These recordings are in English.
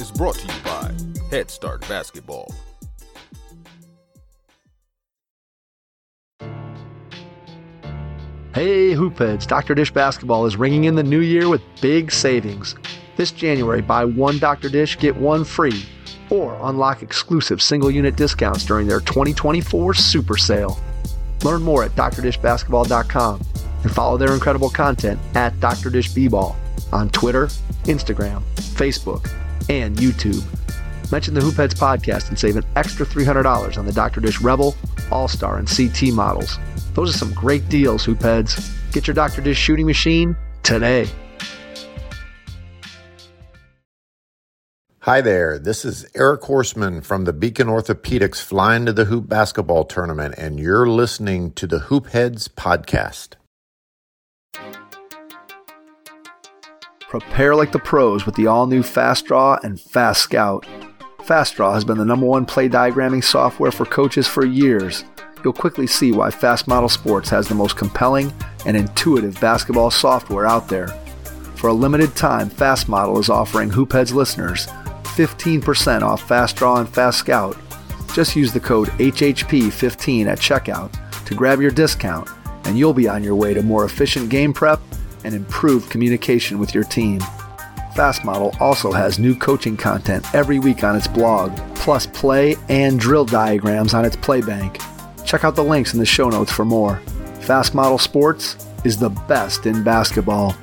is brought to you by Head Start Basketball. Hey Hoopheads, Dr. Dish Basketball is ringing in the new year with big savings. This January, buy one Dr. Dish, get one free, or unlock exclusive single-unit discounts during their 2024 Super Sale. Learn more at drdishbasketball.com and follow their incredible content at Dr. Dish B-Ball on Twitter, Instagram, Facebook, and YouTube. Mention the Hoopheads podcast and save an extra $300 on the Dr. Dish Rebel, All-Star, and CT models. Those are some great deals, Hoopheads. Get your Dr. Dish shooting machine today. Hi there, this is Eric Horseman from the Beacon Orthopedics Flying to the Hoop basketball tournament, and you're listening to the Hoopheads podcast. Prepare like the pros with the all-new Fast Draw and Fast Scout. Fast Draw has been the #1 play diagramming software for coaches for years. You'll quickly see why Fast Model Sports has the most compelling and intuitive basketball software out there. For a limited time, Fast Model is offering Hoopheads listeners 15% off Fast Draw and Fast Scout. Just use the code HHP15 at checkout to grab your discount, and you'll be on your way to more efficient game prep and improved communication with your team. Fast Model also has new coaching content every week on its blog, plus play and drill diagrams on its Playbank. Check out the links in the show notes for more. Fast Model Sports is the best in basketball.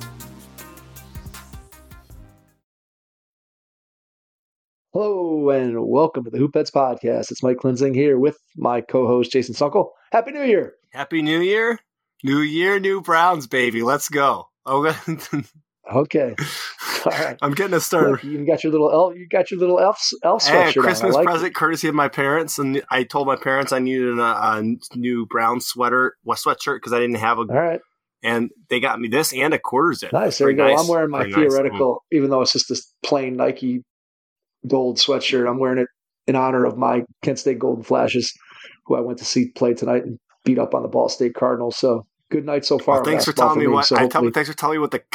Hello and welcome to the Hoopheads podcast. It's Mike Klinzing here with my co-host Jason Sunkel. Happy New Year! Happy New Year! New year, new Browns, baby. Let's go. Okay. All right. I'm getting a start. Look, you got your little elf. You got your little elf sweatshirt. Hey, Christmas on. present courtesy of my parents, and I told my parents I needed a new brown sweatshirt because I didn't have a. All right. And they got me this and a quarter zip. Nice. There you go. I'm wearing my theoretical, even though it's just this plain Nike gold sweatshirt. I'm wearing it in honor of my Kent State Golden Flashes, who I went to see play tonight and beat up on the Ball State Cardinals. So good night so far. Well, thanks for telling me what. Thanks for telling me what the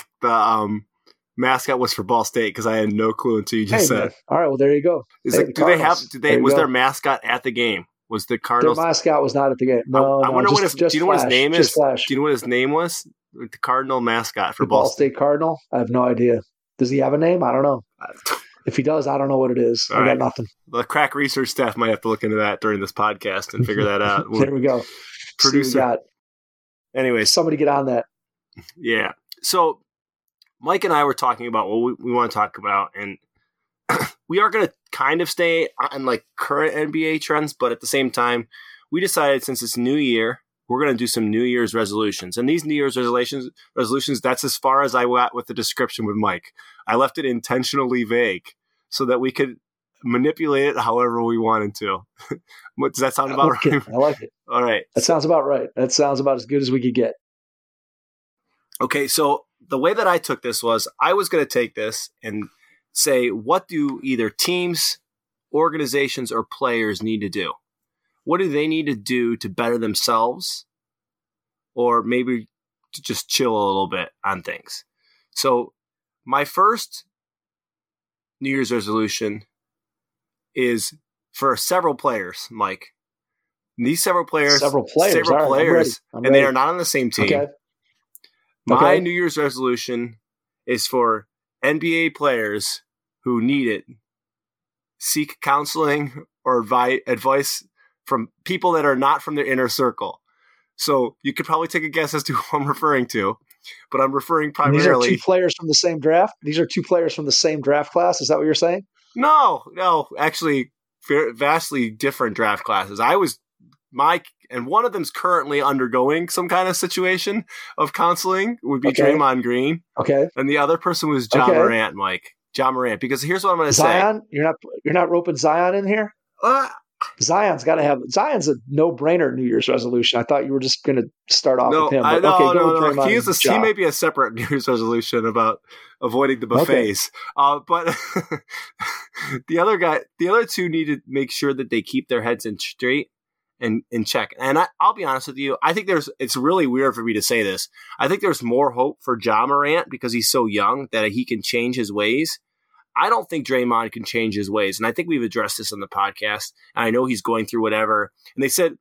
mascot was for Ball State, because I had no clue until you just said. Man. All right, well there you go. Was their mascot at the game? Was the Cardinals? Their mascot was not at the game. No, I wonder do you know what his name is? Do you know what his name was? The Cardinal mascot for Ball State Cardinal? I have no idea. Does he have a name? I don't know. If he does, I don't know what it is. I got nothing. The crack research staff might have to look into that during this podcast and figure that out. There we go. Producer. Anyway, somebody get on that. Yeah. So Mike and I were talking about what we want to talk about, and we are going to kind of stay on like current NBA trends, but at the same time, we decided since it's New Year, we're going to do some New Year's resolutions. And these New Year's resolutions, that's as far as I got with the description with Mike. I left it intentionally vague so that we could manipulate it however we wanted to. Does that sound about right? I like it. All right. That sounds about right. That sounds about as good as we could get. Okay, so the way that I took this was I was going to take this and say, what do either teams, organizations, or players need to do? What do they need to do to better themselves, or maybe to just chill a little bit on things? So my first New Year's resolution is for several players, Mike. And these several players, I'm ready. And they are not on the same team. Okay. My New Year's resolution is for NBA players who need it. Seek counseling or advice from people that are not from their inner circle. So you could probably take a guess as to who I'm referring to, but I'm referring primarily. These are two players from the same draft? These are two players from the same draft class? Is that what you're saying? No, actually vastly different draft classes. And one of them's currently undergoing some kind of situation of counseling, would be Draymond Green. Okay. And the other person was John Morant, Mike. John Morant. Because here's what I'm going to say. Zion? You're not roping Zion in here? Zion's a no-brainer New Year's resolution. I thought you were just going to start off with him. No. He may be a separate New Year's resolution about avoiding the buffets. Okay. But the other two need to make sure that they keep their heads in straight and in check. And I'll be honest with you, I think it's really weird for me to say this. I think there's more hope for Ja Morant because he's so young that he can change his ways. I don't think Draymond can change his ways. And I think we've addressed this on the podcast. And I know he's going through whatever. And they said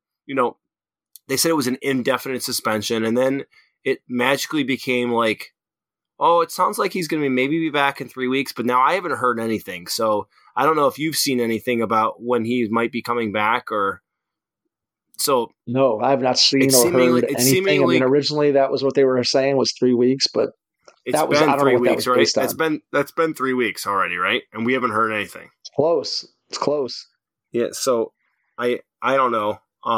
it was an indefinite suspension. And then it magically became like, oh, it sounds like he's going to maybe be back in 3 weeks. But now I haven't heard anything. So I don't know if you've seen anything about when he might be coming back or so. No, I have not seen or heard anything. I mean, originally that was what they were saying was 3 weeks, but it's been 3 weeks, right? That's been 3 weeks already, right? And we haven't heard anything. It's close. Yeah, so I don't know.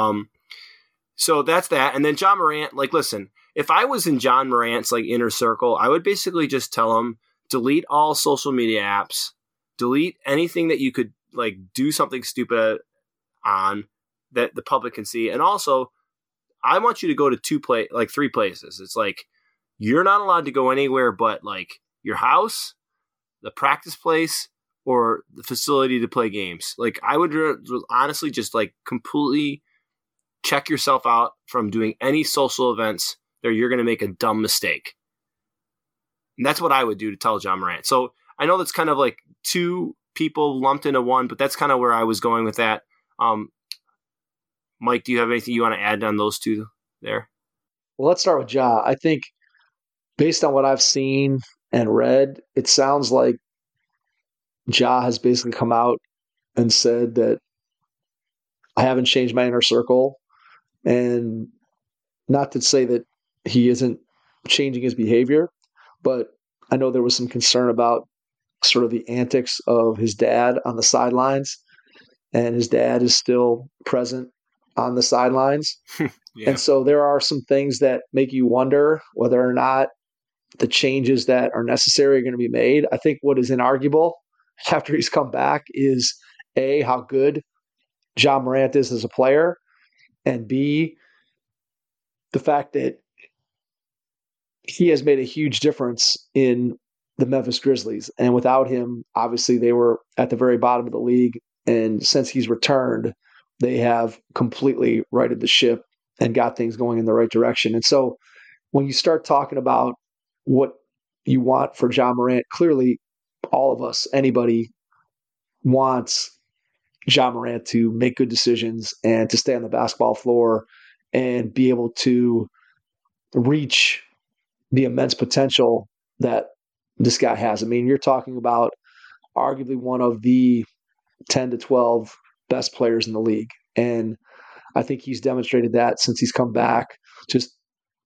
So that's that. And then John Morant, like, listen, if I was in John Morant's like inner circle, I would basically just tell him delete all social media apps, delete anything that you could like do something stupid on that the public can see, and also I want you to go to 3 places. It's like, you're not allowed to go anywhere but like your house, the practice place, or the facility to play games. Like, I would honestly just like completely check yourself out from doing any social events that you're going to make a dumb mistake. And that's what I would do to tell John Morant. So I know that's kind of like 2 people lumped into one, but that's kind of where I was going with that. Mike, do you have anything you want to add on those 2 there? Well, let's start with Ja. I think based on what I've seen and read, it sounds like Ja has basically come out and said that I haven't changed my inner circle. And not to say that he isn't changing his behavior, but I know there was some concern about sort of the antics of his dad on the sidelines. And his dad is still present on the sidelines. Yeah. And so there are some things that make you wonder whether or not the changes that are necessary are going to be made. I think what is inarguable after he's come back is A, how good Ja Morant is as a player, and B, the fact that he has made a huge difference in the Memphis Grizzlies. And without him, obviously they were at the very bottom of the league. And since he's returned, they have completely righted the ship and got things going in the right direction. And so when you start talking about what you want for Ja Morant, clearly all of us, anybody wants Ja Morant to make good decisions and to stay on the basketball floor and be able to reach the immense potential that this guy has. I mean, you're talking about arguably one of the 10 to 12 best players in the league. And I think he's demonstrated that since he's come back, just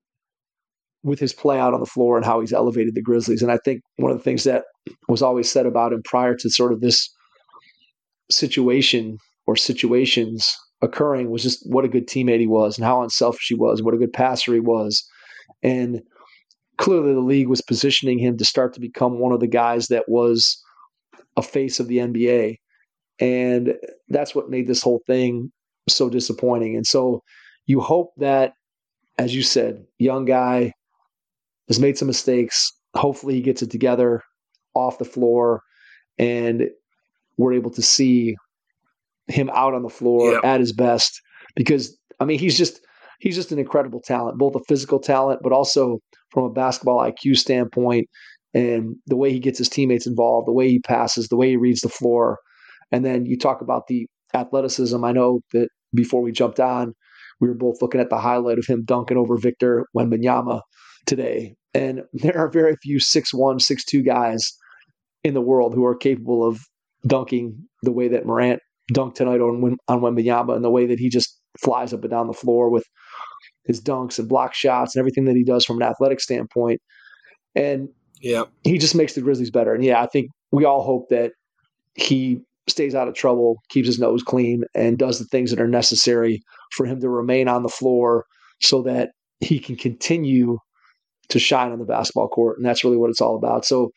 with his play out on the floor and how he's elevated the Grizzlies. And I think one of the things that was always said about him prior to sort of this situation or situations occurring was just what a good teammate he was and how unselfish he was, and what a good passer he was. And clearly the league was positioning him to start to become one of the guys that was a face of the NBA. And that's what made this whole thing so disappointing. And so you hope that, as you said, young guy has made some mistakes. Hopefully he gets it together off the floor and we're able to see him out on the floor at his best, because I mean, he's just an incredible talent, both a physical talent, but also from a basketball IQ standpoint, and the way he gets his teammates involved, the way he passes, the way he reads the floor. And then you talk about the athleticism. I know that before we jumped on, we were both looking at the highlight of him dunking over Victor Wembanyama today. And there are very few 6'1", 6'2" guys in the world who are capable of dunking the way that Morant dunked tonight on Wembanyama, and the way that he just flies up and down the floor with his dunks and block shots and everything that he does from an athletic standpoint. And he just makes the Grizzlies better. And I think we all hope that he stays out of trouble, keeps his nose clean, and does the things that are necessary for him to remain on the floor so that he can continue to shine on the basketball court. And that's really what it's all about. So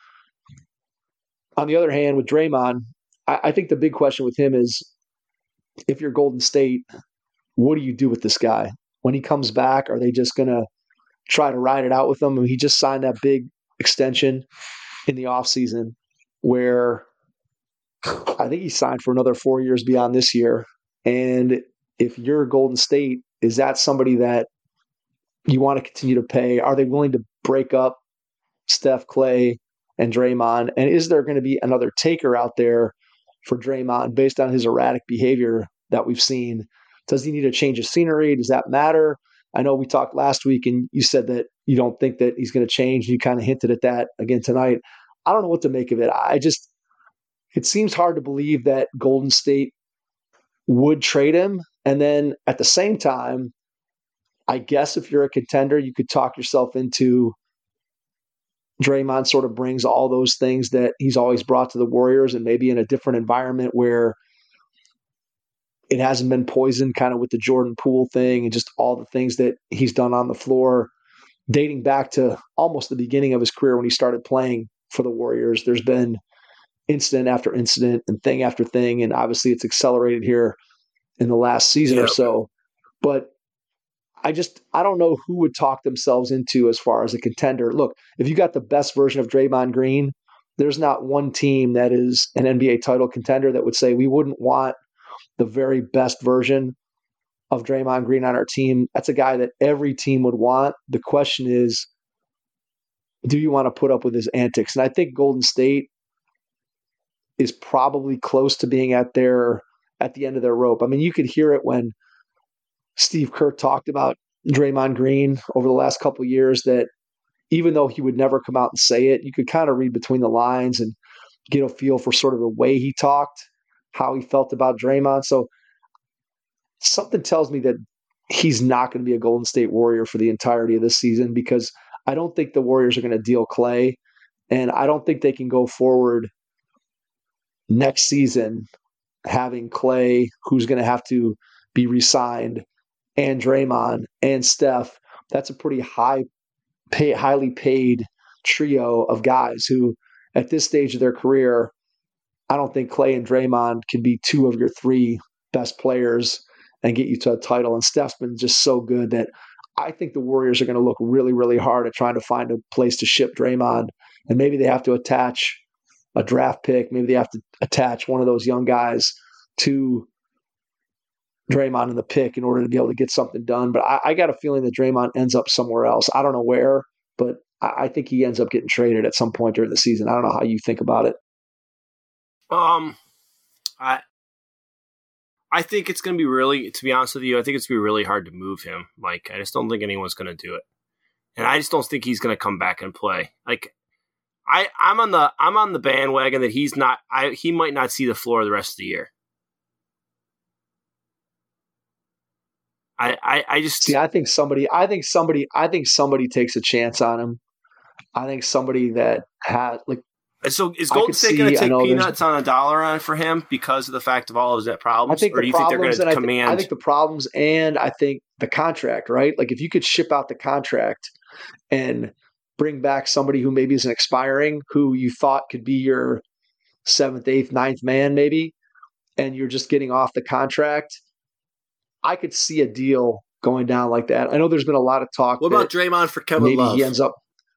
on the other hand, with Draymond, I think the big question with him is, if you're Golden State, what do you do with this guy? When he comes back, are they just going to try to ride it out with him? I mean, he just signed that big extension in the offseason where I think he signed for another 4 years beyond this year. And if you're Golden State, is that somebody that you want to continue to pay? Are they willing to break up Steph, Clay, and Draymond? And is there going to be another taker out there for Draymond based on his erratic behavior that we've seen? Does he need a change of scenery? Does that matter? I know we talked last week and you said that you don't think that he's going to change. You kind of hinted at that again tonight. I don't know what to make of it. It seems hard to believe that Golden State would trade him. And then at the same time, I guess if you're a contender, you could talk yourself into Draymond sort of brings all those things that he's always brought to the Warriors, and maybe in a different environment where it hasn't been poisoned kind of with the Jordan Poole thing and just all the things that he's done on the floor dating back to almost the beginning of his career when he started playing for the Warriors. There's been incident after incident and thing after thing, and obviously it's accelerated here in the last season or so. But I don't know who would talk themselves into as far as a contender. Look, if you got the best version of Draymond Green, there's not one team that is an NBA title contender that would say we wouldn't want the very best version of Draymond Green on our team. That's a guy that every team would want. The question is, do you want to put up with his antics? And I think Golden State is probably close to being at the end of their rope. I mean, you could hear it when Steve Kerr talked about Draymond Green over the last couple of years, that even though he would never come out and say it, you could kind of read between the lines and get a feel for sort of the way he talked, how he felt about Draymond. So something tells me that he's not going to be a Golden State Warrior for the entirety of this season, because I don't think the Warriors are going to deal Klay, and I don't think they can go forward next season having Klay, who's going to have to be re-signed, and Draymond and Steph. That's a pretty highly paid trio of guys who, at this stage of their career, I don't think Klay and Draymond can be two of your three best players and get you to a title. And Steph's been just so good that I think the Warriors are going to look really, really hard at trying to find a place to ship Draymond. And maybe they have to attach a draft pick. Maybe they have to attach one of those young guys to Draymond in the pick in order to be able to get something done. But I got a feeling that Draymond ends up somewhere else. I don't know where, but I think he ends up getting traded at some point during the season. I don't know how you think about it. I think it's going to be really, to be honest with you, I think it's going to be really hard to move him. Like, I just don't think anyone's going to do it. And I just don't think he's going to come back and play. Like, I'm on the bandwagon that he might not see the floor the rest of the year. I just see. I think somebody takes a chance on him. I think somebody that had like. So is Golden State going to take peanuts on a dollar on for him because of the fact of all of his problems? Or do you think they're going to command? I think the problems, and I think the contract, right? Like, if you could ship out the contract and bring back somebody who maybe isn't expiring, who you thought could be your 7th, 8th, 9th man maybe, and you're just getting off the contract, I could see a deal going down like that. I know there's been a lot of talk. What about Draymond for Kevin Love? He ends up.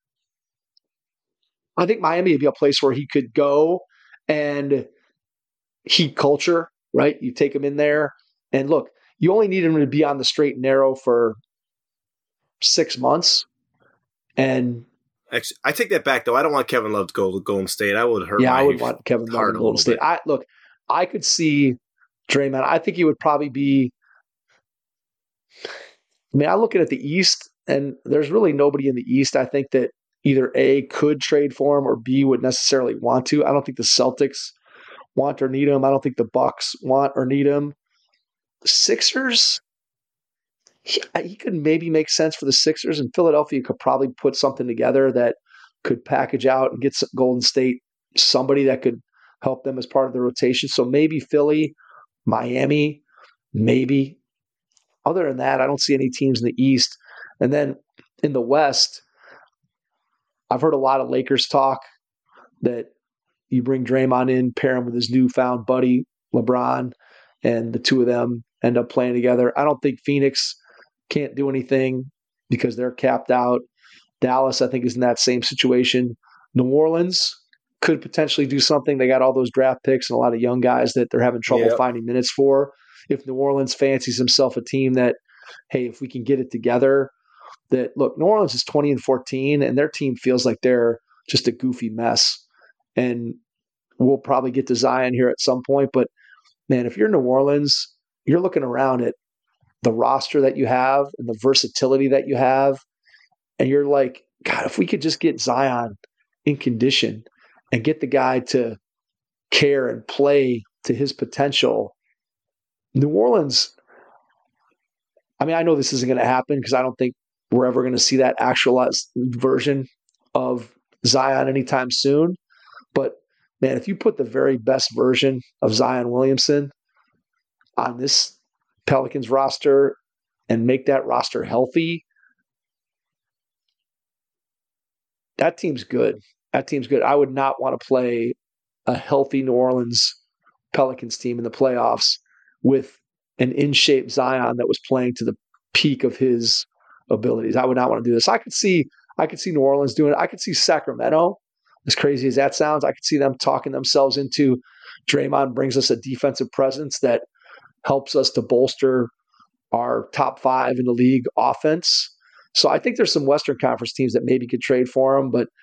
I think Miami would be a place where he could go and heat culture, right? You take him in there, and look, you only need him to be on the straight and narrow for 6 months. And actually, I take that back, though. I don't want Kevin Love to go to Golden State. I would hurt. Yeah, I would want Kevin Love to Golden State. I could see Draymond. I think he would probably be. I mean, I look at the East, and there's really nobody in the East I think that either A, could trade for him, or B, would necessarily want to. I don't think the Celtics want or need him. I don't think the Bucks want or need him. Sixers, he could maybe make sense for the Sixers, and Philadelphia could probably put something together that could package out and get Golden State somebody that could help them as part of the rotation. So maybe Philly, Miami, maybe. Other than that, I don't see any teams in the East. And then in the West, I've heard a lot of Lakers talk that you bring Draymond in, pair him with his newfound buddy, LeBron, and the two of them end up playing together. I don't think Phoenix can't do anything because they're capped out. Dallas, I think, is in that same situation. New Orleans could potentially do something. They got all those draft picks and a lot of young guys that they're having trouble finding minutes for. If New Orleans fancies himself a team that, hey, if we can get it together, that look, New Orleans is 20-14, and their team feels like they're just a goofy mess. And we'll probably get to Zion here at some point. But, man, if you're New Orleans, you're looking around at the roster that you have and the versatility that you have, and you're like, God, if we could just get Zion in condition and get the guy to care and play to his potential, New Orleans, I mean, I know this isn't going to happen because I don't think we're ever going to see that actualized version of Zion anytime soon. But, man, if you put the very best version of Zion Williamson on this Pelicans roster and make that roster healthy, that team's good. That team's good. I would not want to play a healthy New Orleans Pelicans team in the playoffs with an in-shape Zion that was playing to the peak of his abilities. I would not want to do this. I could see New Orleans doing it. I could see Sacramento, as crazy as that sounds, I could see them talking themselves into Draymond brings us a defensive presence that helps us to bolster our top 5 in the league offense. So I think there's some Western Conference teams that maybe could trade for him, but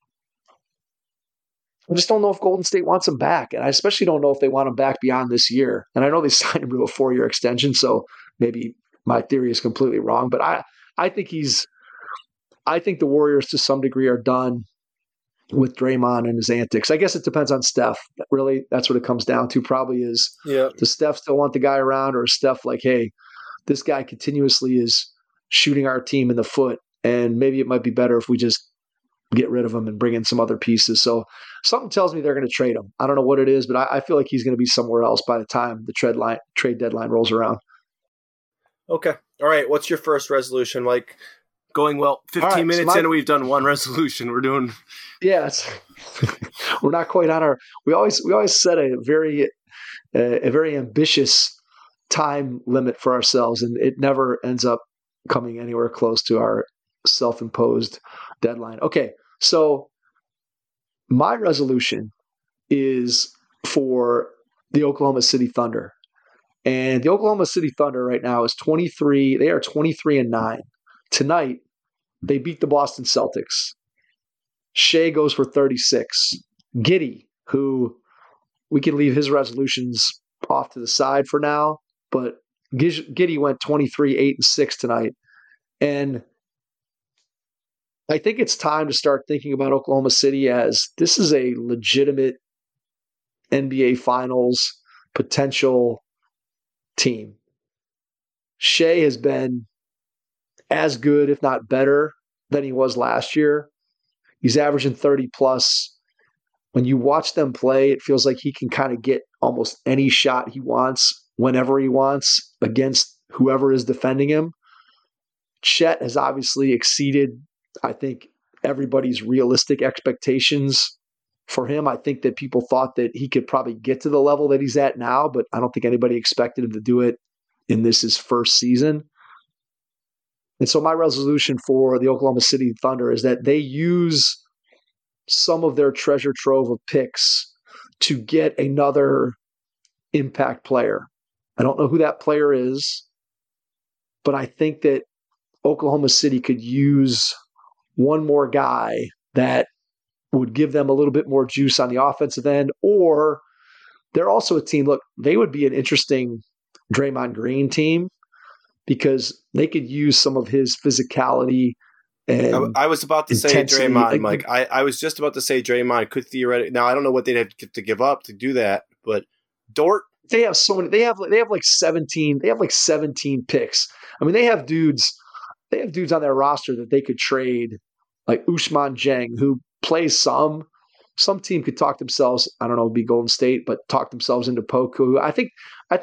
I just don't know if Golden State wants him back. And I especially don't know if they want him back beyond this year. And I know they signed him to a 4-year extension, so maybe my theory is completely wrong. But I think the Warriors to some degree are done with Draymond and his antics. I guess it depends on Steph. Really, that's what it comes down to probably is, does Steph still want the guy around, or is Steph like, hey, this guy continuously is shooting our team in the foot, and maybe it might be better if we just get rid of him and bring in some other pieces. So something tells me they're going to trade him. I don't know what it is, but I feel like he's going to be somewhere else by the time the trade deadline rolls around. Okay. All right. What's your first resolution? Like, going well, 15 minutes in, we've done one resolution. We're doing. Yeah, we're not quite on our. We always set a very ambitious time limit for ourselves, and it never ends up coming anywhere close to our self-imposed deadline. Okay, so my resolution is for the Oklahoma City Thunder, and the Oklahoma City Thunder right now is 23. They are 23-9. Tonight, they beat the Boston Celtics. Shea goes for 36. Giddey, who we can leave his resolutions off to the side for now, but Giddey went 23, 8-6 tonight. And I think it's time to start thinking about Oklahoma City as this is a legitimate NBA Finals potential team. Shea has been as good, if not better, than he was last year. He's averaging 30 plus. When you watch them play, it feels like he can kind of get almost any shot he wants, whenever he wants, against whoever is defending him. Chet has obviously exceeded, I think, everybody's realistic expectations for him. I think that people thought that he could probably get to the level that he's at now, but I don't think anybody expected him to do it in his first season. And so my resolution for the Oklahoma City Thunder is that they use some of their treasure trove of picks to get another impact player. I don't know who that player is, but I think that Oklahoma City could use one more guy that would give them a little bit more juice on the offensive end, or they're also a team, look, they would be an interesting Draymond Green team because they could use some of his physicality. And I was about to say Draymond, Mike. I was just about to say Draymond could theoretically. Now I don't know what they'd have to give up to do that, but Dort. They have so many. They have like 17. They have like 17 picks. I mean, they have dudes on their roster that they could trade, like Ousmane Dieng, who plays some team could talk themselves. I don't know, it'd be Golden State, but talk themselves into Poku. I think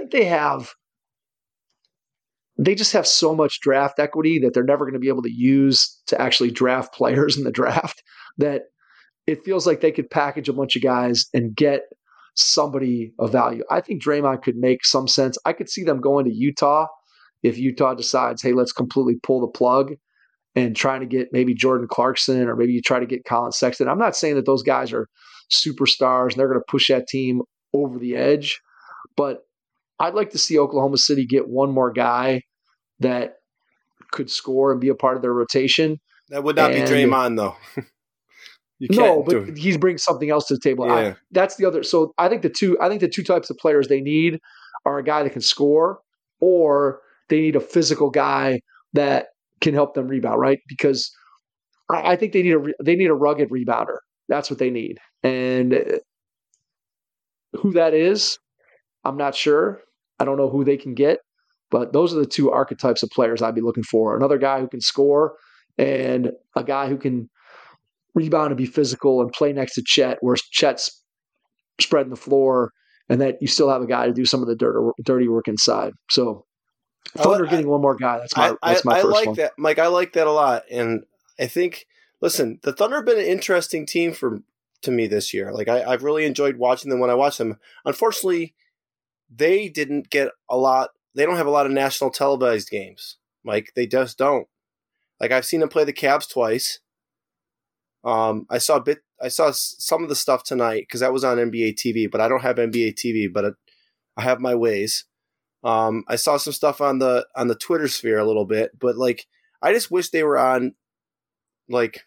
they just have so much draft equity that they're never going to be able to use to actually draft players in the draft that it feels like they could package a bunch of guys and get somebody of value. I think Draymond could make some sense. I could see them going to Utah if Utah decides, hey, let's completely pull the plug and trying to get maybe Jordan Clarkson, or maybe you try to get Colin Sexton. I'm not saying that those guys are superstars and they're going to push that team over the edge, but I'd like to see Oklahoma City get one more guy that could score and be a part of their rotation. That would not be Draymond, though. You No, can't but he's bringing something else to the table. Yeah. That's the other. So I think the two types of players they need are a guy that can score, or they need a physical guy that can help them rebound, right? Because I think they need a rugged rebounder. That's what they need, and who that is, I'm not sure. I don't know who they can get, but those are the two archetypes of players I'd be looking for. Another guy who can score, and a guy who can rebound and be physical and play next to Chet, where Chet's spreading the floor, and that you still have a guy to do some of the dirty work inside. So Thunder getting one more guy. That's my first like one. That, Mike. I like that a lot, and I think. Listen, the Thunder have been an interesting team to me this year. Like I've really enjoyed watching them when I watch them. Unfortunately, they didn't get a lot. They don't have a lot of national televised games. Mike, they just don't. Like I've seen them play the Cavs twice. I saw some of the stuff tonight because that was on NBA TV, but I don't have NBA TV, but I have my ways. I saw some stuff on the Twitter sphere a little bit, but like I just wish they were on like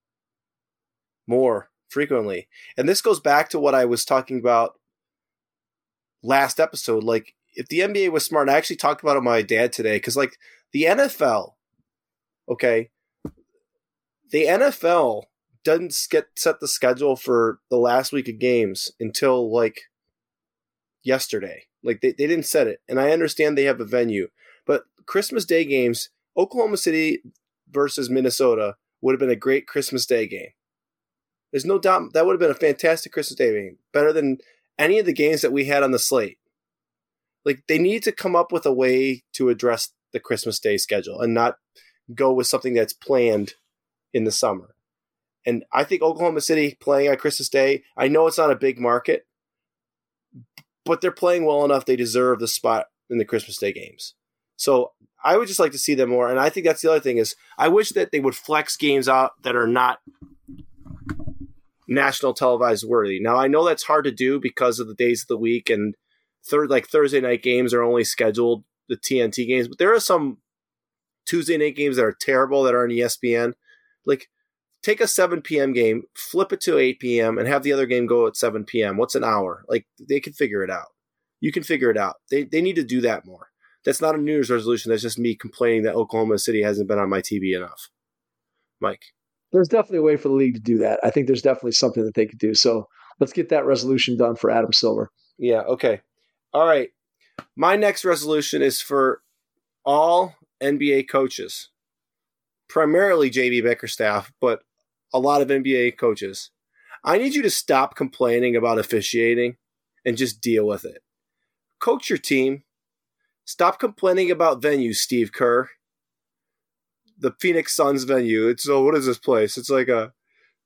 more frequently. And this goes back to what I was talking about last episode. Like if the NBA was smart, I actually talked about it with my dad today because like the NFL, okay, the NFL doesn't set the schedule for the last week of games until like yesterday. Like they didn't set it. And I understand they have a venue, but Christmas Day games, Oklahoma City versus Minnesota would have been a great Christmas Day game. There's no doubt that would have been a fantastic Christmas Day game, better than any of the games that we had on the slate. Like they need to come up with a way to address the Christmas Day schedule and not go with something that's planned in the summer. And I think Oklahoma City playing on Christmas Day, I know it's not a big market, but they're playing well enough. They deserve the spot in the Christmas Day games. So I would just like to see them more. And I think that's the other thing is I wish that they would flex games out that are not national televised worthy. Now, I know that's hard to do because of the days of the week and Thursday night games are only scheduled, the TNT games, but there are some Tuesday night games that are terrible that are on ESPN. Like take a 7 p.m. game, flip it to 8 p.m. and have the other game go at 7 p.m. What's an hour? Like they can figure it out. You can figure it out. They need to do that more. That's not a New Year's resolution. That's just me complaining that Oklahoma City hasn't been on my TV enough. Mike. There's definitely a way for the league to do that. I think there's definitely something that they could do. So let's get that resolution done for Adam Silver. Yeah, okay. All right. My next resolution is for all NBA coaches, primarily JB Bickerstaff, but a lot of NBA coaches. I need you to stop complaining about officiating and just deal with it. Coach your team. Stop complaining about venues, Steve Kerr. The Phoenix Suns venue. What is this place? It's like a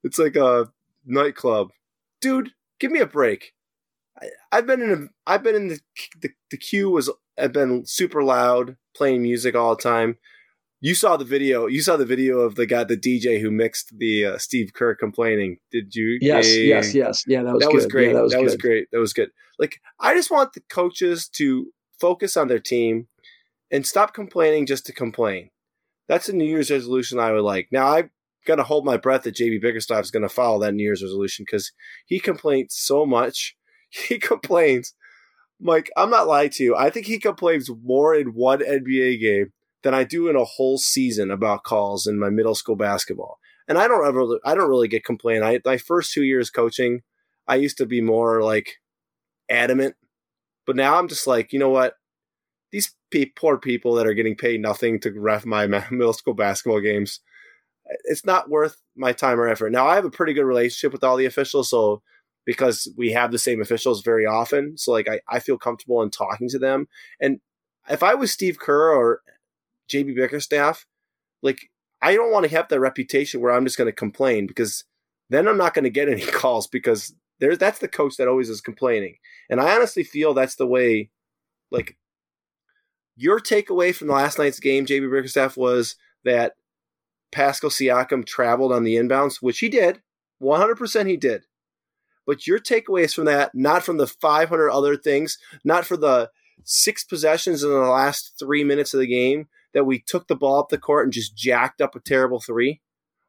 nightclub. Dude, give me a break. I've been in the queue I've been super loud, playing music all the time. You saw the video of the DJ who mixed the Steve Kerr complaining. Did you? Yes. Yeah, that was great. Yeah, that was great. That was good. Like, I just want the coaches to focus on their team and stop complaining just to complain. That's a New Year's resolution I would like. Now, I've got to hold my breath that JB Bickerstaff is going to follow that New Year's resolution because he complains so much. He complains. Mike, I'm not lying to you. I think he complains more in one NBA game than I do in a whole season about calls in my middle school basketball. And I don't really get complained. My first 2 years coaching, I used to be more like adamant. But now I'm just like, you know what? These poor people that are getting paid nothing to ref my middle school basketball games, it's not worth my time or effort. Now, I have a pretty good relationship with all the officials, so because we have the same officials very often. So like I feel comfortable in talking to them. And if I was Steve Kerr or JB Bickerstaff, like I don't want to have that reputation where I'm just going to complain because then I'm not going to get any calls because that's the coach that always is complaining. And I honestly feel that's the way, like your takeaway from the last night's game, JB Bickerstaff, was that Pascal Siakam traveled on the inbounds, which he did. 100% he did. But your takeaway is from that, not from the 500 other things, not for the 6 possessions in the last 3 minutes of the game that we took the ball up the court and just jacked up a terrible 3.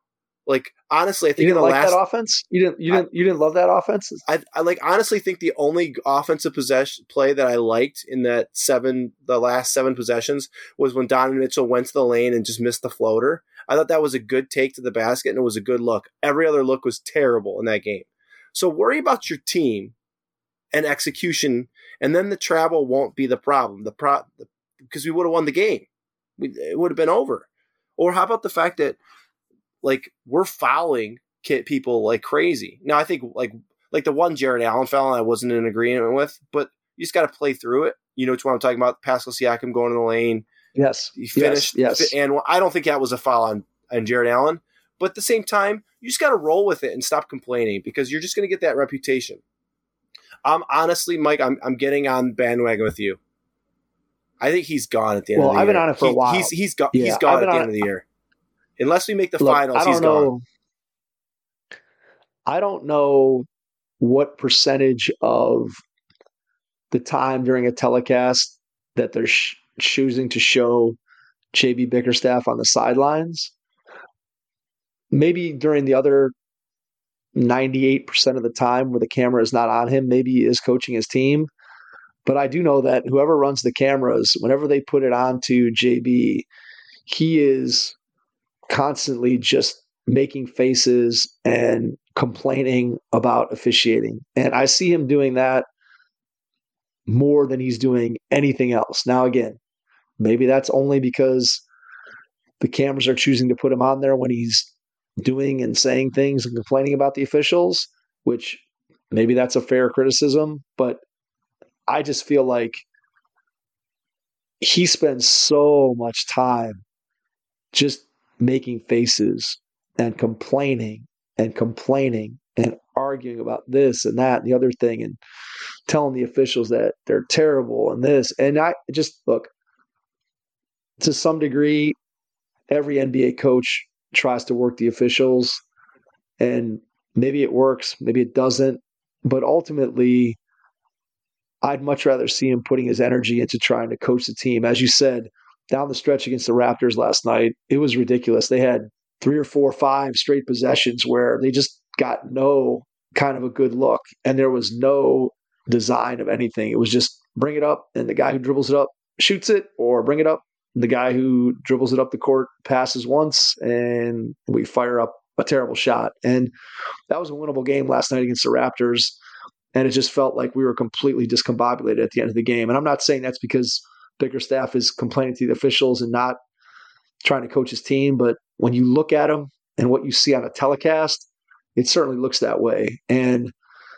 Like, honestly, I think You in didn't the like last that offense? You didn't love that offense? I like honestly think the only offensive possession play that I liked in the last 7 possessions was when Donovan Mitchell went to the lane and just missed the floater. I thought that was a good take to the basket and it was a good look. Every other look was terrible in that game. So worry about your team and execution, and then the travel won't be the problem. Because we would have won the game. It would have been over. Or how about the fact that like we're fouling people like crazy? Now I think like the one Jared Allen foul I wasn't in agreement with, but you just got to play through it. You know which one I'm talking about? Pascal Siakam going in the lane. Yes. He finished. Yes. And I don't think that was a foul on Jared Allen. But at the same time, you just got to roll with it and stop complaining because you're just going to get that reputation. Honestly, Mike, I'm getting on bandwagon with you. I think he's gone at the end of the year. Well, I've been on it for a while. He's gone at the end of the year. Unless we make the finals, he's gone. I don't know what percentage of the time during a telecast that they're choosing to show JB Bickerstaff on the sidelines. Maybe during the other 98% of the time where the camera is not on him, maybe he is coaching his team. But I do know that whoever runs the cameras, whenever they put it on to JB, he is constantly just making faces and complaining about officiating. And I see him doing that more than he's doing anything else. Now, again, maybe that's only because the cameras are choosing to put him on there when he's doing and saying things and complaining about the officials, which maybe that's a fair criticism, but I just feel like he spends so much time just making faces and complaining and arguing about this and that and the other thing and telling the officials that they're terrible and this. And I just look, to some degree, every NBA coach tries to work the officials, and maybe it works, maybe it doesn't. But ultimately, I'd much rather see him putting his energy into trying to coach the team. As you said, down the stretch against the Raptors last night, it was ridiculous. They had 3 or 4 or 5 straight possessions where they just got no kind of a good look, and there was no design of anything. It was just bring it up, and the guy who dribbles it up shoots it, or bring it up, the guy who dribbles it up the court passes once, and we fire up a terrible shot. And that was a winnable game last night against the Raptors. And it just felt like we were completely discombobulated at the end of the game. And I'm not saying that's because Bickerstaff is complaining to the officials and not trying to coach his team. But when you look at him and what you see on a telecast, it certainly looks that way. And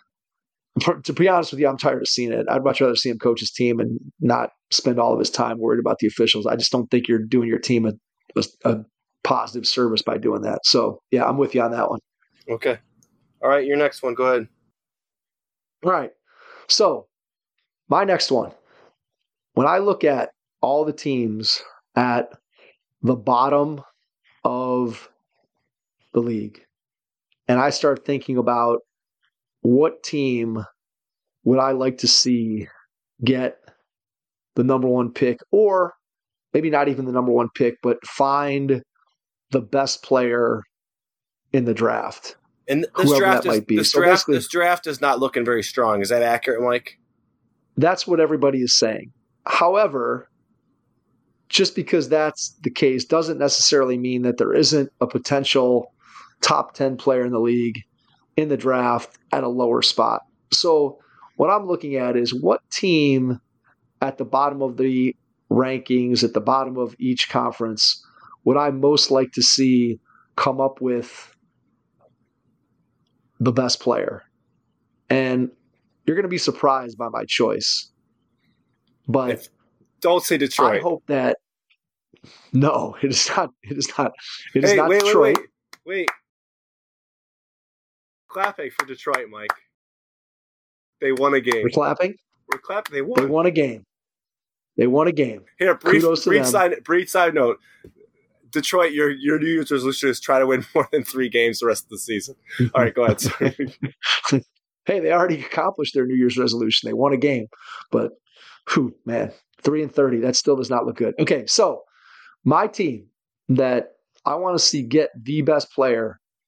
to be honest with you, I'm tired of seeing it. I'd much rather see him coach his team and not spend all of his time worried about the officials. I just don't think you're doing your team a positive service by doing that. So, yeah, I'm with you on that one. Okay. All right, your next one. Go ahead. All right. So my next one, when I look at all the teams at the bottom of the league, and I start thinking about what team would I like to see get the number 1 pick, or maybe not even the number 1 pick, but find the best player in the draft. And this draft is not looking very strong. Is that accurate, Mike? That's what everybody is saying. However, just because that's the case doesn't necessarily mean that there isn't a potential top 10 player in the league in the draft at a lower spot. So what I'm looking at is what team at the bottom of the rankings, at the bottom of each conference, would I most like to see come up with the best player. And you're going to be surprised by my choice. But don't say Detroit. I hope that no, it is not. It is not. It is not Detroit. Wait. Clapping for Detroit, Mike. They won a game. We're clapping? We're clapping. They won. They won a game. They won a game. Here, brief side note. Detroit, your New Year's resolution is try to win more than 3 games the rest of the season. All right, go ahead. Sorry. Hey, they already accomplished their New Year's resolution. They won a game. But, man, 3-30, that still does not look good. Okay, so my team that I want to see get the best player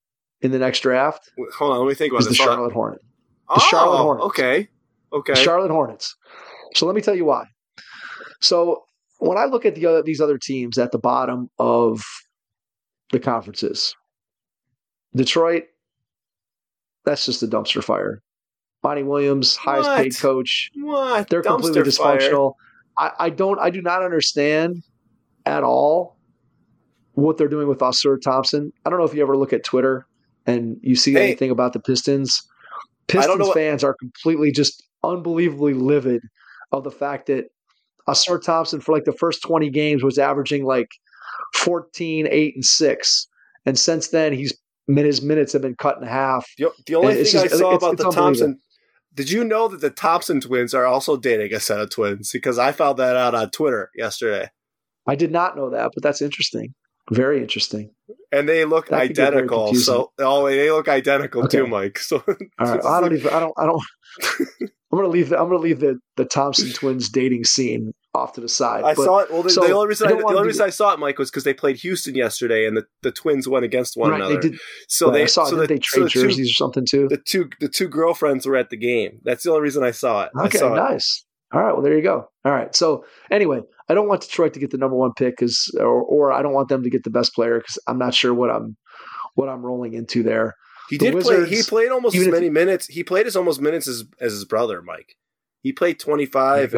in the next draft Hold on, let me think about is this. the Charlotte Hornets. The Charlotte Hornets. Okay. The Charlotte Hornets. So let me tell you why. So when I look at these other teams at the bottom of the conferences, Detroit, that's just a dumpster fire. Monty Williams, highest paid coach. What? They're completely dysfunctional. I do not understand at all what they're doing with Ausar Thompson. I don't know if you ever look at Twitter and you see anything about the Pistons. Pistons fans are completely just unbelievably livid of the fact that Ausar Thompson for like the first 20 games was averaging like 14, 8, and 6. And since then, his minutes have been cut in half. The only thing I saw about the Thompson, did you know that the Thompson twins are also dating a set of twins? Because I found that out on Twitter yesterday. I did not know that, but that's interesting. Very interesting. And they look identical. They look identical too, Mike. So all right, I'm gonna leave the Thompson twins dating scene off to the side. I saw it. Well, the only reason I saw it, Mike, was because they played Houston yesterday, and the twins went against one another. They did. They trade jerseys or something too. The two girlfriends were at the game. That's the only reason I saw it. Okay, nice. All right, well there you go. All right, so anyway, I don't want Detroit to get the number one pick or I don't want them to get the best player because I'm not sure what I'm rolling into there. He played almost as many minutes. He played as almost minutes as his brother, Mike. He played 25.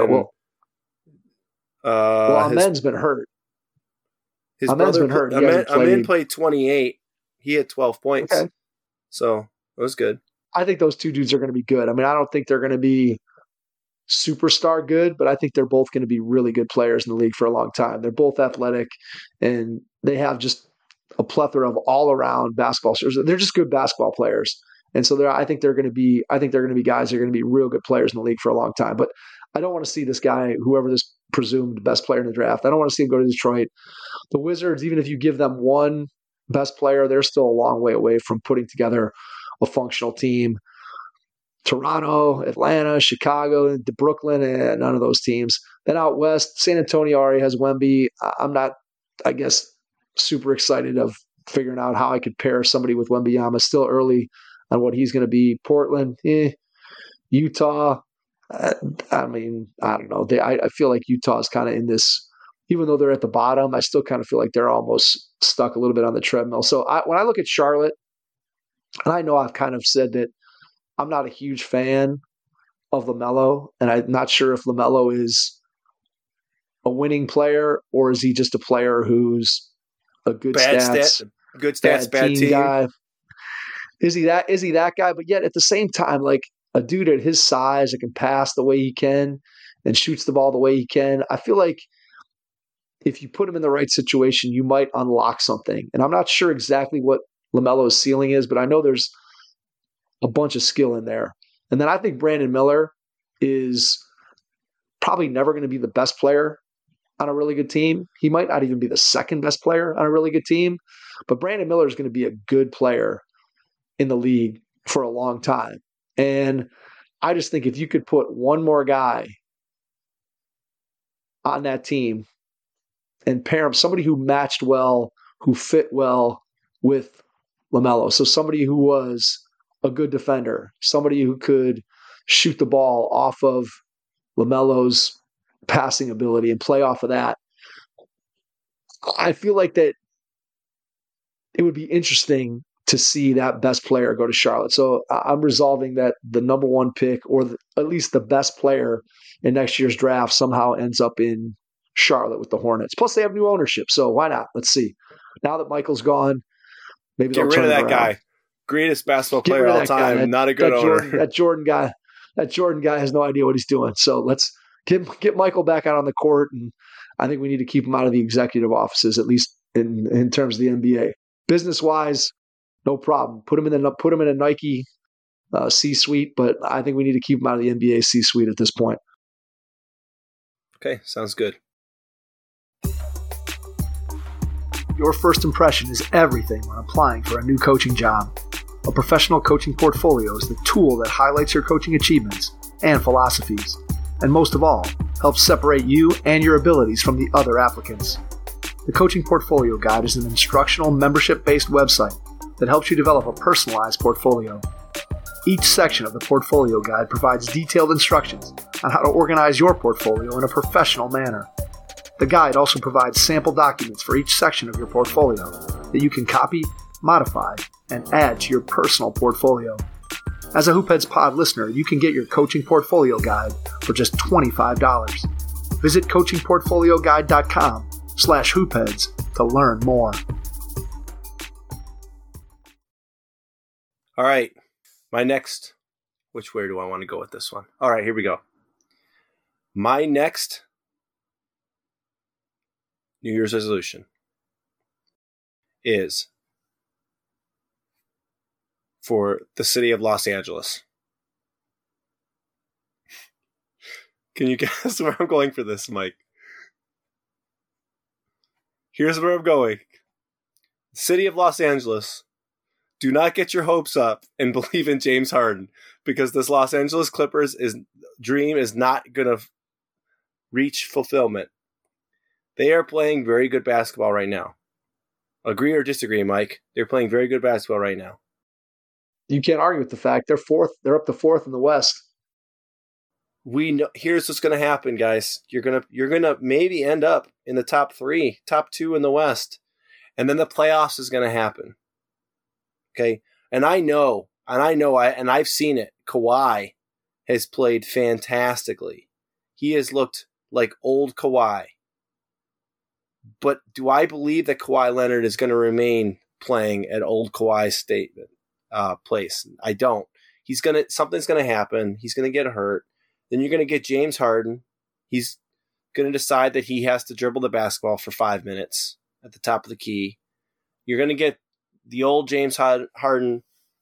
Amen's been hurt. His brother's been hurt. Amen played 28. He had 12 points. Okay. So it was good. I think those two dudes are going to be good. I mean, I don't think they're going to be superstar good, but I think they're both going to be really good players in the league for a long time. They're both athletic, and they have just a plethora of all-around basketball stars. They're just good basketball players, and so I think they're going to be guys that are going to be real good players in the league for a long time. But I don't want to see this guy, whoever this presumed best player in the draft, I don't want to see him go to Detroit. The Wizards, even if you give them one best player, they're still a long way away from putting together a functional team. Toronto, Atlanta, Chicago, Brooklyn, and none of those teams. Then out west, San Antonio already has Wemby. I'm not, I guess, super excited of figuring out how I could pair somebody with Wembanyama. Still early on what he's going to be. Portland, Utah. I mean, I don't know. I feel like Utah is kind of in this, even though they're at the bottom, I still kind of feel like they're almost stuck a little bit on the treadmill. So when I look at Charlotte, and I know I've kind of said that I'm not a huge fan of LaMelo, and I'm not sure if LaMelo is a winning player or is he just a player who's a good stats, bad team guy. Is he that guy? But yet at the same time, like a dude at his size that can pass the way he can and shoots the ball the way he can, I feel like if you put him in the right situation, you might unlock something. And I'm not sure exactly what LaMelo's ceiling is, but I know there's a bunch of skill in there. And then I think Brandon Miller is probably never going to be the best player on a really good team. He might not even be the second best player on a really good team, but Brandon Miller is going to be a good player in the league for a long time. And I just think if you could put one more guy on that team and pair him, somebody who matched well, who fit well with LaMelo. So somebody who was a good defender, somebody who could shoot the ball off of LaMelo's passing ability and play off of that. I feel like that it would be interesting to see that best player go to Charlotte. So I'm resolving that the number one pick, or at least the best player in next year's draft, somehow ends up in Charlotte with the Hornets. Plus, they have new ownership, so why not? Let's see. Now that Michael's gone, maybe they'll get rid of that around. Guy. Greatest basketball player of all time. Not a good owner. That Jordan guy has no idea what he's doing. So let's get Michael back out on the court, and I think we need to keep him out of the executive offices, at least in terms of the NBA. Business wise, no problem. Put him in a Nike C-suite, but I think we need to keep him out of the NBA C-suite at this point. Okay, sounds good. Your first impression is everything when applying for a new coaching job. A professional coaching portfolio is the tool that highlights your coaching achievements and philosophies, and most of all, helps separate you and your abilities from the other applicants. The Coaching Portfolio Guide is an instructional membership-based website. that helps you develop a personalized portfolio. Each section of the portfolio guide provides detailed instructions on how to organize your portfolio in a professional manner. The guide also provides sample documents for each section of your portfolio that you can copy, modify, and add to your personal portfolio. As a Hoopheads Pod listener, you can get your coaching portfolio guide for just $25. Visit coachingportfolioguide.com/hoopheads to learn more. All right. Which way do I want to go with this one? All right, here we go. My next New Year's resolution is for the city of Los Angeles. Can you guess where I'm going for this, Mike? Here's where I'm going. The city of Los Angeles, do not get your hopes up and believe in James Harden, because this Los Angeles Clippers dream is not going to reach fulfillment. They are playing very good basketball right now. Agree or disagree, Mike? They're playing very good basketball right now. You can't argue with the fact they're fourth. They're up to fourth in the West. We know. Here's what's going to happen, guys. You're gonna maybe end up in the top 3, top 2 in the West, and then the playoffs is going to happen. Okay, and I've seen it. Kawhi has played fantastically. He has looked like old Kawhi. But do I believe that Kawhi Leonard is going to remain playing at old Kawhi's place? I don't. Something's going to happen. He's going to get hurt. Then you're going to get James Harden. He's going to decide that he has to dribble the basketball for 5 minutes at the top of the key. You're going to get the old James Harden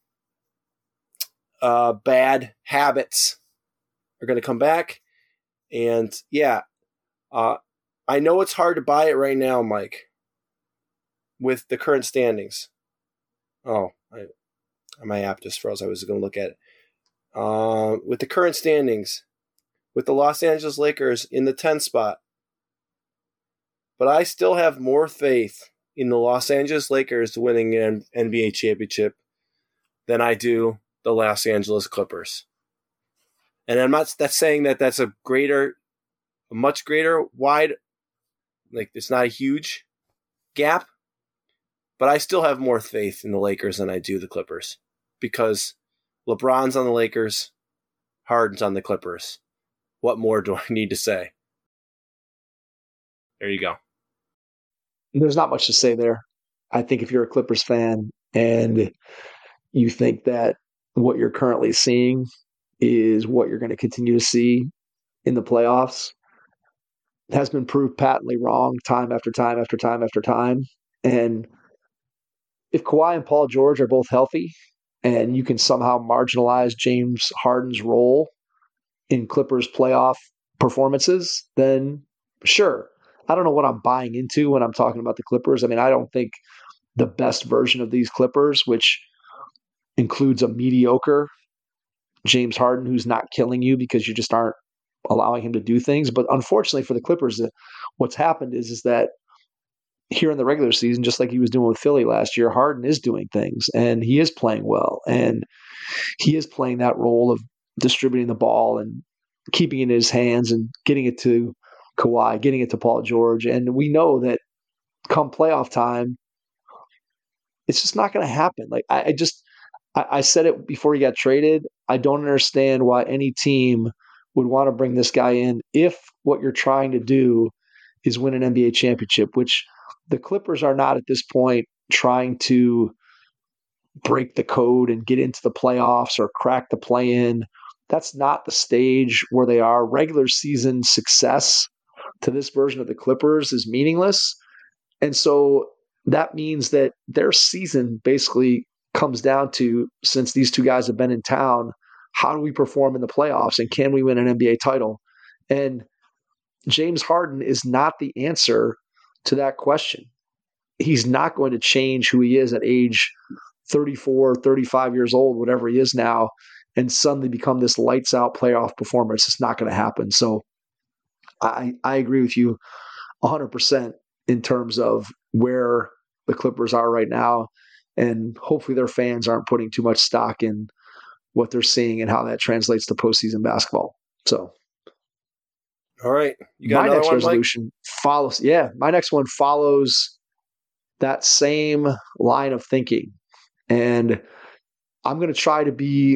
bad habits are going to come back. And I know it's hard to buy it right now, Mike, with the current standings. My app just froze. I was going to look at it. With the current standings, with the Los Angeles Lakers in the 10th spot. But I still have more faith in the Los Angeles Lakers winning an NBA championship than I do the Los Angeles Clippers. And I'm not saying that that's a much greater wide, like it's not a huge gap, but I still have more faith in the Lakers than I do the Clippers, because LeBron's on the Lakers, Harden's on the Clippers. What more do I need to say? There you go. There's not much to say there. I think if you're a Clippers fan and you think that what you're currently seeing is what you're going to continue to see in the playoffs, it has been proved patently wrong time after time after time after time. And if Kawhi and Paul George are both healthy and you can somehow marginalize James Harden's role in Clippers playoff performances, then sure. I don't know what I'm buying into when I'm talking about the Clippers. I mean, I don't think the best version of these Clippers, which includes a mediocre James Harden who's not killing you because you just aren't allowing him to do things. But unfortunately for the Clippers, what's happened is that here in the regular season, just like he was doing with Philly last year, Harden is doing things and he is playing well. And he is playing that role of distributing the ball and keeping it in his hands and getting it to Kawhi, getting it to Paul George. And we know that come playoff time, it's just not going to happen. Like I said it before he got traded. I don't understand why any team would want to bring this guy in if what you're trying to do is win an NBA championship, which the Clippers are not at this point trying to break the code and get into the playoffs or crack the play-in. That's not the stage where they are. Regular season success to this version of the Clippers is meaningless. And so that means that their season basically comes down to, since these two guys have been in town, how do we perform in the playoffs and can we win an NBA title? And James Harden is not the answer to that question. He's not going to change who he is at age 34, 35 years old, whatever he is now, and suddenly become this lights out playoff performer. It's just not going to happen. So I agree with you 100% in terms of where the Clippers are right now. and hopefully their fans aren't putting too much stock in what they're seeing and how that translates to postseason basketball. So, all right, you got my another next one, resolution follows. Yeah, my next one follows that same line of thinking, and I'm going to try to be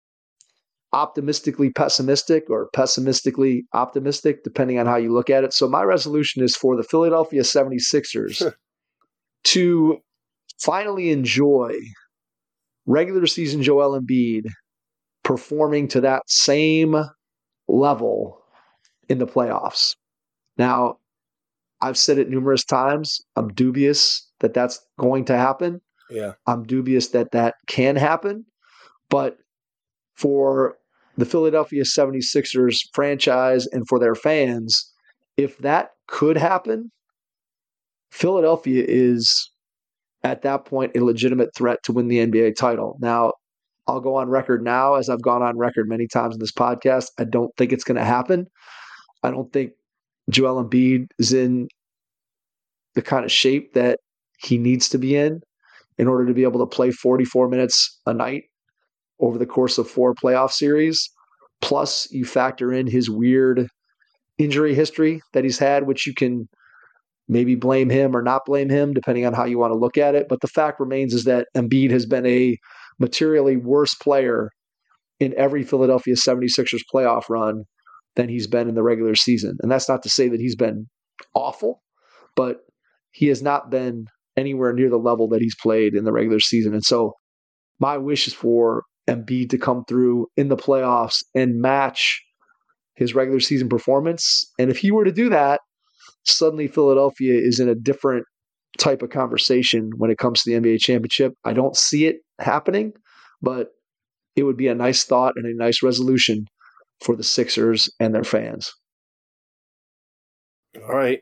optimistically pessimistic or pessimistically optimistic, depending on how you look at it. So my resolution is for the Philadelphia 76ers to finally enjoy regular season Joel Embiid performing to that same level in the playoffs. Now, I've said it numerous times. I'm dubious that that's going to happen. Yeah. I'm dubious that that can happen. But for the Philadelphia 76ers franchise and for their fans, if that could happen, Philadelphia is at that point a legitimate threat to win the NBA title. Now, I'll go on record now, as I've gone on record many times in this podcast. I don't think it's going to happen. I don't think Joel Embiid is in the kind of shape that he needs to be in order to be able to play 44 minutes a night over the course of 4 playoff series. Plus, you factor in his weird injury history that he's had, which you can maybe blame him or not blame him, depending on how you want to look at it. But the fact remains is that Embiid has been a materially worse player in every Philadelphia 76ers playoff run than he's been in the regular season. And that's not to say that he's been awful, but he has not been anywhere near the level that he's played in the regular season. And so my wish is for Embiid to come through in the playoffs and match his regular season performance. And if he were to do that, suddenly Philadelphia is in a different type of conversation when it comes to the NBA championship. I don't see it happening, but it would be a nice thought and a nice resolution for the Sixers and their fans. All right.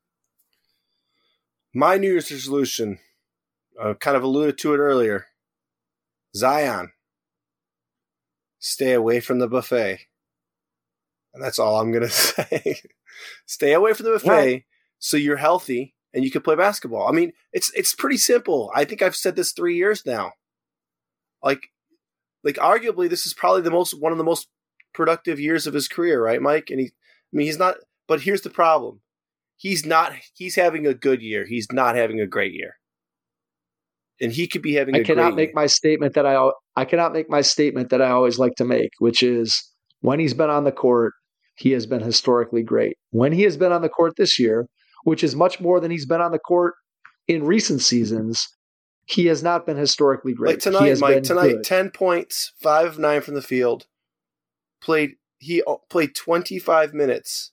My New Year's resolution, kind of alluded to it earlier. Zion, stay away from the buffet. And that's all I'm going to say. Stay away from the buffet right, so you're healthy and you can play basketball. I mean, it's pretty simple. I think I've said this 3 years now. Like arguably this is probably one of the most productive years of his career, right, Mike? And he's not, but here's the problem. He's having a good year. He's not having a great year. And he could be having a great year. I cannot make my statement that I always like to make, which is when he's been on the court, he has been historically great. When he has been on the court this year, which is much more than he's been on the court in recent seasons, he has not been historically great. Like tonight, 10 points, 5 of 9 from the field. He played 25 minutes.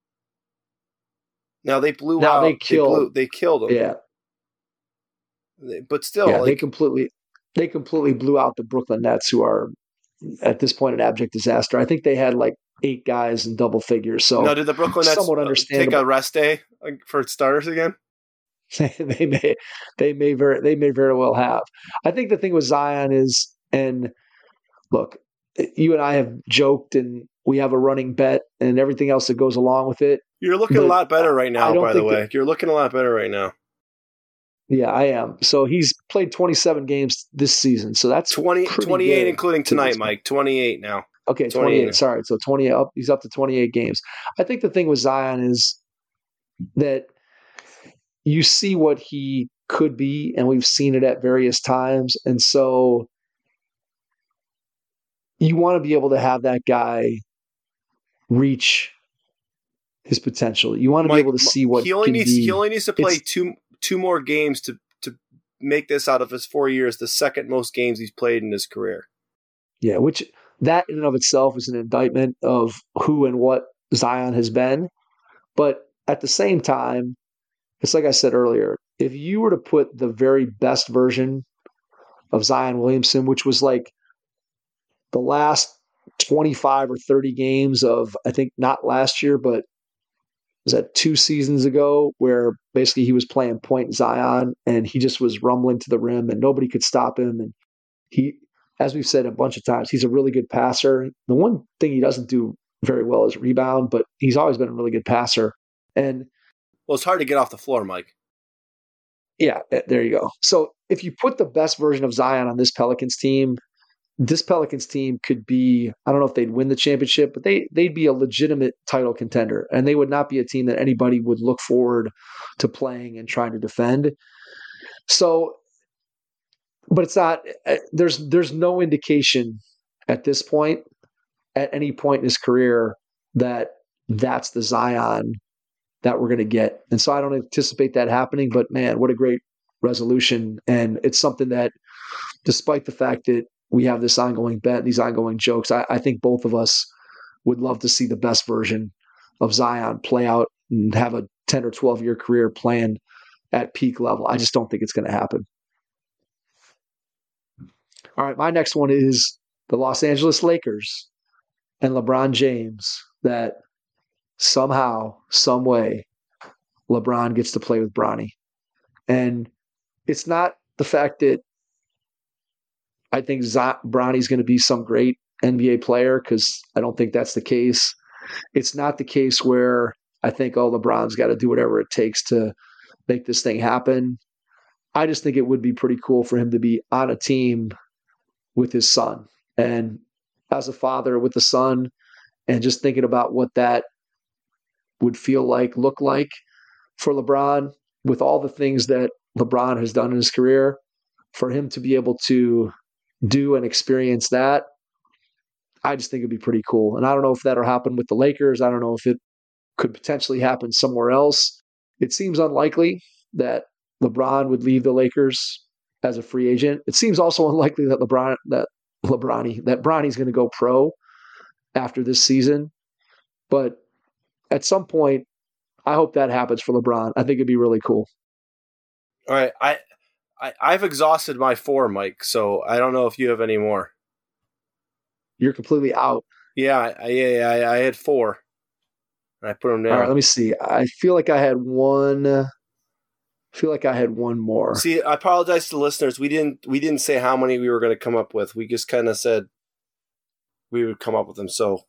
Now they blew out. They killed him. Yeah. But still, they completely blew out the Brooklyn Nets, who are at this point an abject disaster. I think they had like 8 guys in double figures. So now, did the Brooklyn Nets take a rest day for starters again? they may very well have. I think the thing with Zion is, and look, you and I have joked, and we have a running bet, and everything else that goes along with it. You're looking a lot better right now, by the way. You're looking a lot better right now. Yeah, I am. So he's played 27 games this season. So that's 28, including tonight, Mike. 28 now. Okay, 28. Sorry. So 28. He's up to 28 games. I think the thing with Zion is that you see what he could be, and we've seen it at various times. And so you want to be able to have that guy reach his potential. You want to be able to see what he only needs to play two more games to make this, out of his 4 years, the second most games he's played in his career. Yeah, which that in and of itself is an indictment of who and what Zion has been. But at the same time, it's like I said earlier, if you were to put the very best version of Zion Williamson, which was like the last 25 or 30 games of, I think not last year, but was that 2 seasons ago, where basically he was playing point Zion and he just was rumbling to the rim and nobody could stop him. And he, as we've said a bunch of times, he's a really good passer. The one thing he doesn't do very well is rebound, but he's always been a really good passer. And well, it's hard to get off the floor, Mike. Yeah, there you go. So if you put the best version of Zion on this Pelicans team could be, I don't know if they'd win the championship, but they'd be a legitimate title contender. And they would not be a team that anybody would look forward to playing and trying to defend. So, but it's not, there's no indication at this point, at any point in his career, that that's the Zion that we're going to get. And so I don't anticipate that happening, but man, what a great resolution. And it's something that, despite the fact that we have this ongoing bet, these ongoing jokes, I think both of us would love to see the best version of Zion play out and have a 10 or 12 year career playing at peak level. I just don't think it's going to happen. All right, my next one is the Los Angeles Lakers and LeBron James, that somehow, some way, LeBron gets to play with Bronny. And it's not the fact that I think Bronny's going to be some great NBA player, because I don't think that's the case. It's not the case where I think, LeBron's got to do whatever it takes to make this thing happen. I just think it would be pretty cool for him to be on a team with his son. And as a father with a son, and just thinking about what that would look like for LeBron, with all the things that LeBron has done in his career, for him to be able to do and experience that, I just think it'd be pretty cool. And I don't know if that'll happen with the Lakers. I don't know if it could potentially happen somewhere else. It seems unlikely that LeBron would leave the Lakers as a free agent. It seems also unlikely that Bronny's going to go pro after this season. But at some point, I hope that happens for LeBron. I think it'd be really cool. All right. I've exhausted my 4, Mike, so I don't know if you have any more. You're completely out. Yeah, I had 4. I put them down. All right, let me see. I feel like I had one more. See, I apologize to the listeners. We didn't say how many we were going to come up with. We just kind of said we would come up with them. So,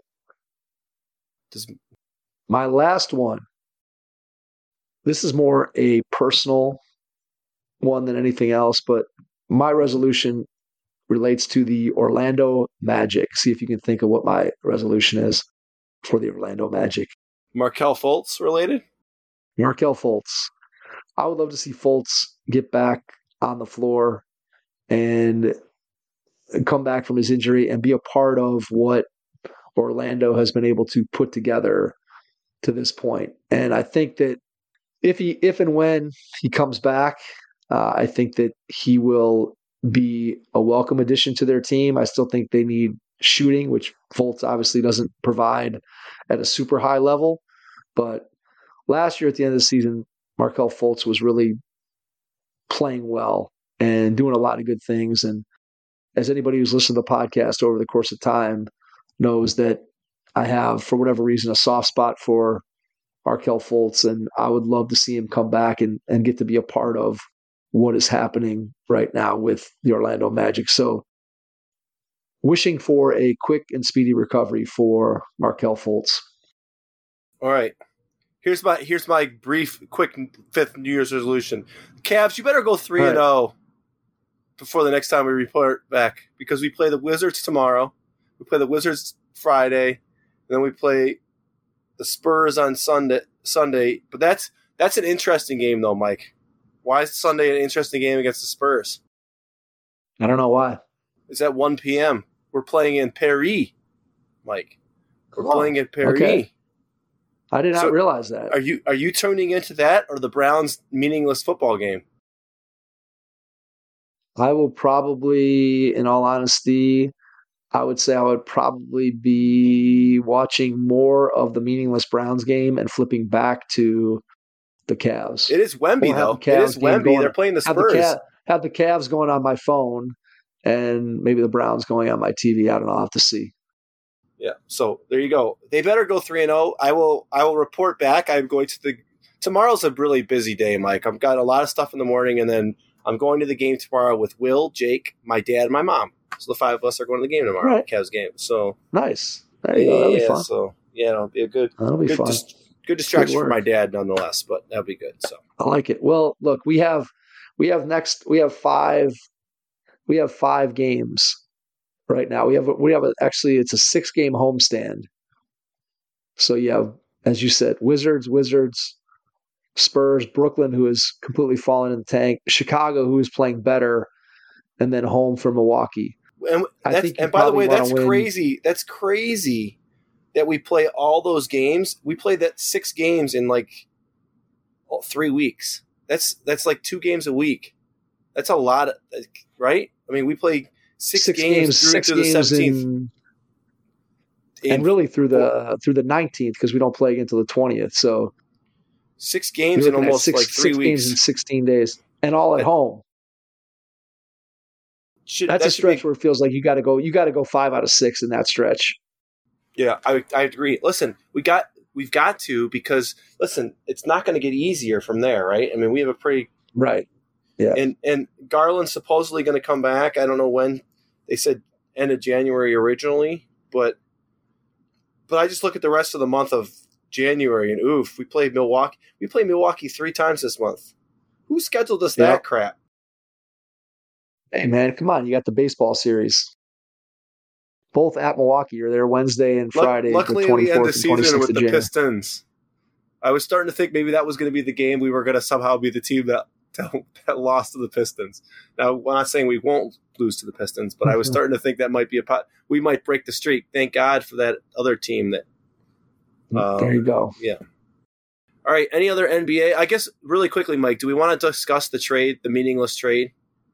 my last one. This is more a personal one than anything else, but my resolution relates to the Orlando Magic. See if you can think of what my resolution is for the Orlando Magic. Markelle Fultz related? Markelle Fultz. I would love to see Fultz get back on the floor and come back from his injury and be a part of what Orlando has been able to put together to this point. And I think that if and when he comes back, I think that he will be a welcome addition to their team. I still think they need shooting, which Fultz obviously doesn't provide at a super high level. But last year at the end of the season, Markelle Fultz was really playing well and doing a lot of good things. And as anybody who's listened to the podcast over the course of time knows, that I have, for whatever reason, a soft spot for Markelle Fultz, and I would love to see him come back and get to be a part of what is happening right now with the Orlando Magic. So wishing for a quick and speedy recovery for Markelle Fultz. All right. Here's my brief, quick 5th New Year's resolution. Cavs, you better go 3-0 before the next time we report back, because we play the Wizards tomorrow. We play the Wizards Friday, and then we play the Spurs on Sunday. But that's an interesting game, though, Mike. Why is Sunday an interesting game against the Spurs? I don't know why. It's at 1 p.m. We're playing in Paris, Mike. We're playing in Paris. Okay. I did not realize that. Are you tuning into that, or the Browns' meaningless football game? I will probably, in all honesty, I would say I would probably be watching more of the meaningless Browns game and flipping back to the Cavs. It is Wemby, though. It is Wemby. They're playing the Spurs. Have the Cavs going on my phone and maybe the Browns going on my TV. I don't know. I'll have to see. Yeah. So there you go. They better go 3-0. I will report back. I'm going to tomorrow's a really busy day, Mike. I've got a lot of stuff in the morning, and then I'm going to the game tomorrow with Will, Jake, my dad, and my mom. So the 5 of us are going to the game tomorrow, Cavs game. So nice. There you go. That'll be fun. So yeah, it'll be a good. That'll be fun. good distraction for my dad nonetheless, but that'll be good. So I like it. Well, look, we have 5 games right now. Actually, it's a 6-game homestand. So you have, as you said, Wizards, Spurs, Brooklyn, who has completely fallen in the tank, Chicago, who is playing better, and then home for Milwaukee. And by the way, that's crazy. That's crazy that we play all those games. We played that 6 games in 3 weeks. That's like 2 games a week. That's a lot, right? I mean, we play six games through the 17th. And really through the 19th, because we don't play again until the 20th. So 6 games in almost 3 weeks. 6 games in 16 days, and all at home. That's a stretch where it feels like you got to go 5 out of 6 in that stretch. Yeah, I agree. Listen, we've got to, because listen, it's not going to get easier from there, right? I mean, we have a pretty right. Yeah. And Garland's supposedly going to come back. I don't know when. They said end of January originally, but I just look at the rest of the month of January and we played Milwaukee. We played Milwaukee 3 times this month. Who scheduled us that crap? Hey man, come on! You got the baseball series. Both at Milwaukee. You're there Wednesday and Friday. Luckily, we end the season with the Pistons. I was starting to think maybe that was going to be the game. We were going to somehow be the team that lost to the Pistons. Now, I'm not saying we won't lose to the Pistons, but I was starting to think that might be we might break the streak. Thank God for that other team. There you go. Yeah. All right. Any other NBA? I guess really quickly, Mike. Do we want to discuss the trade, the meaningless trade?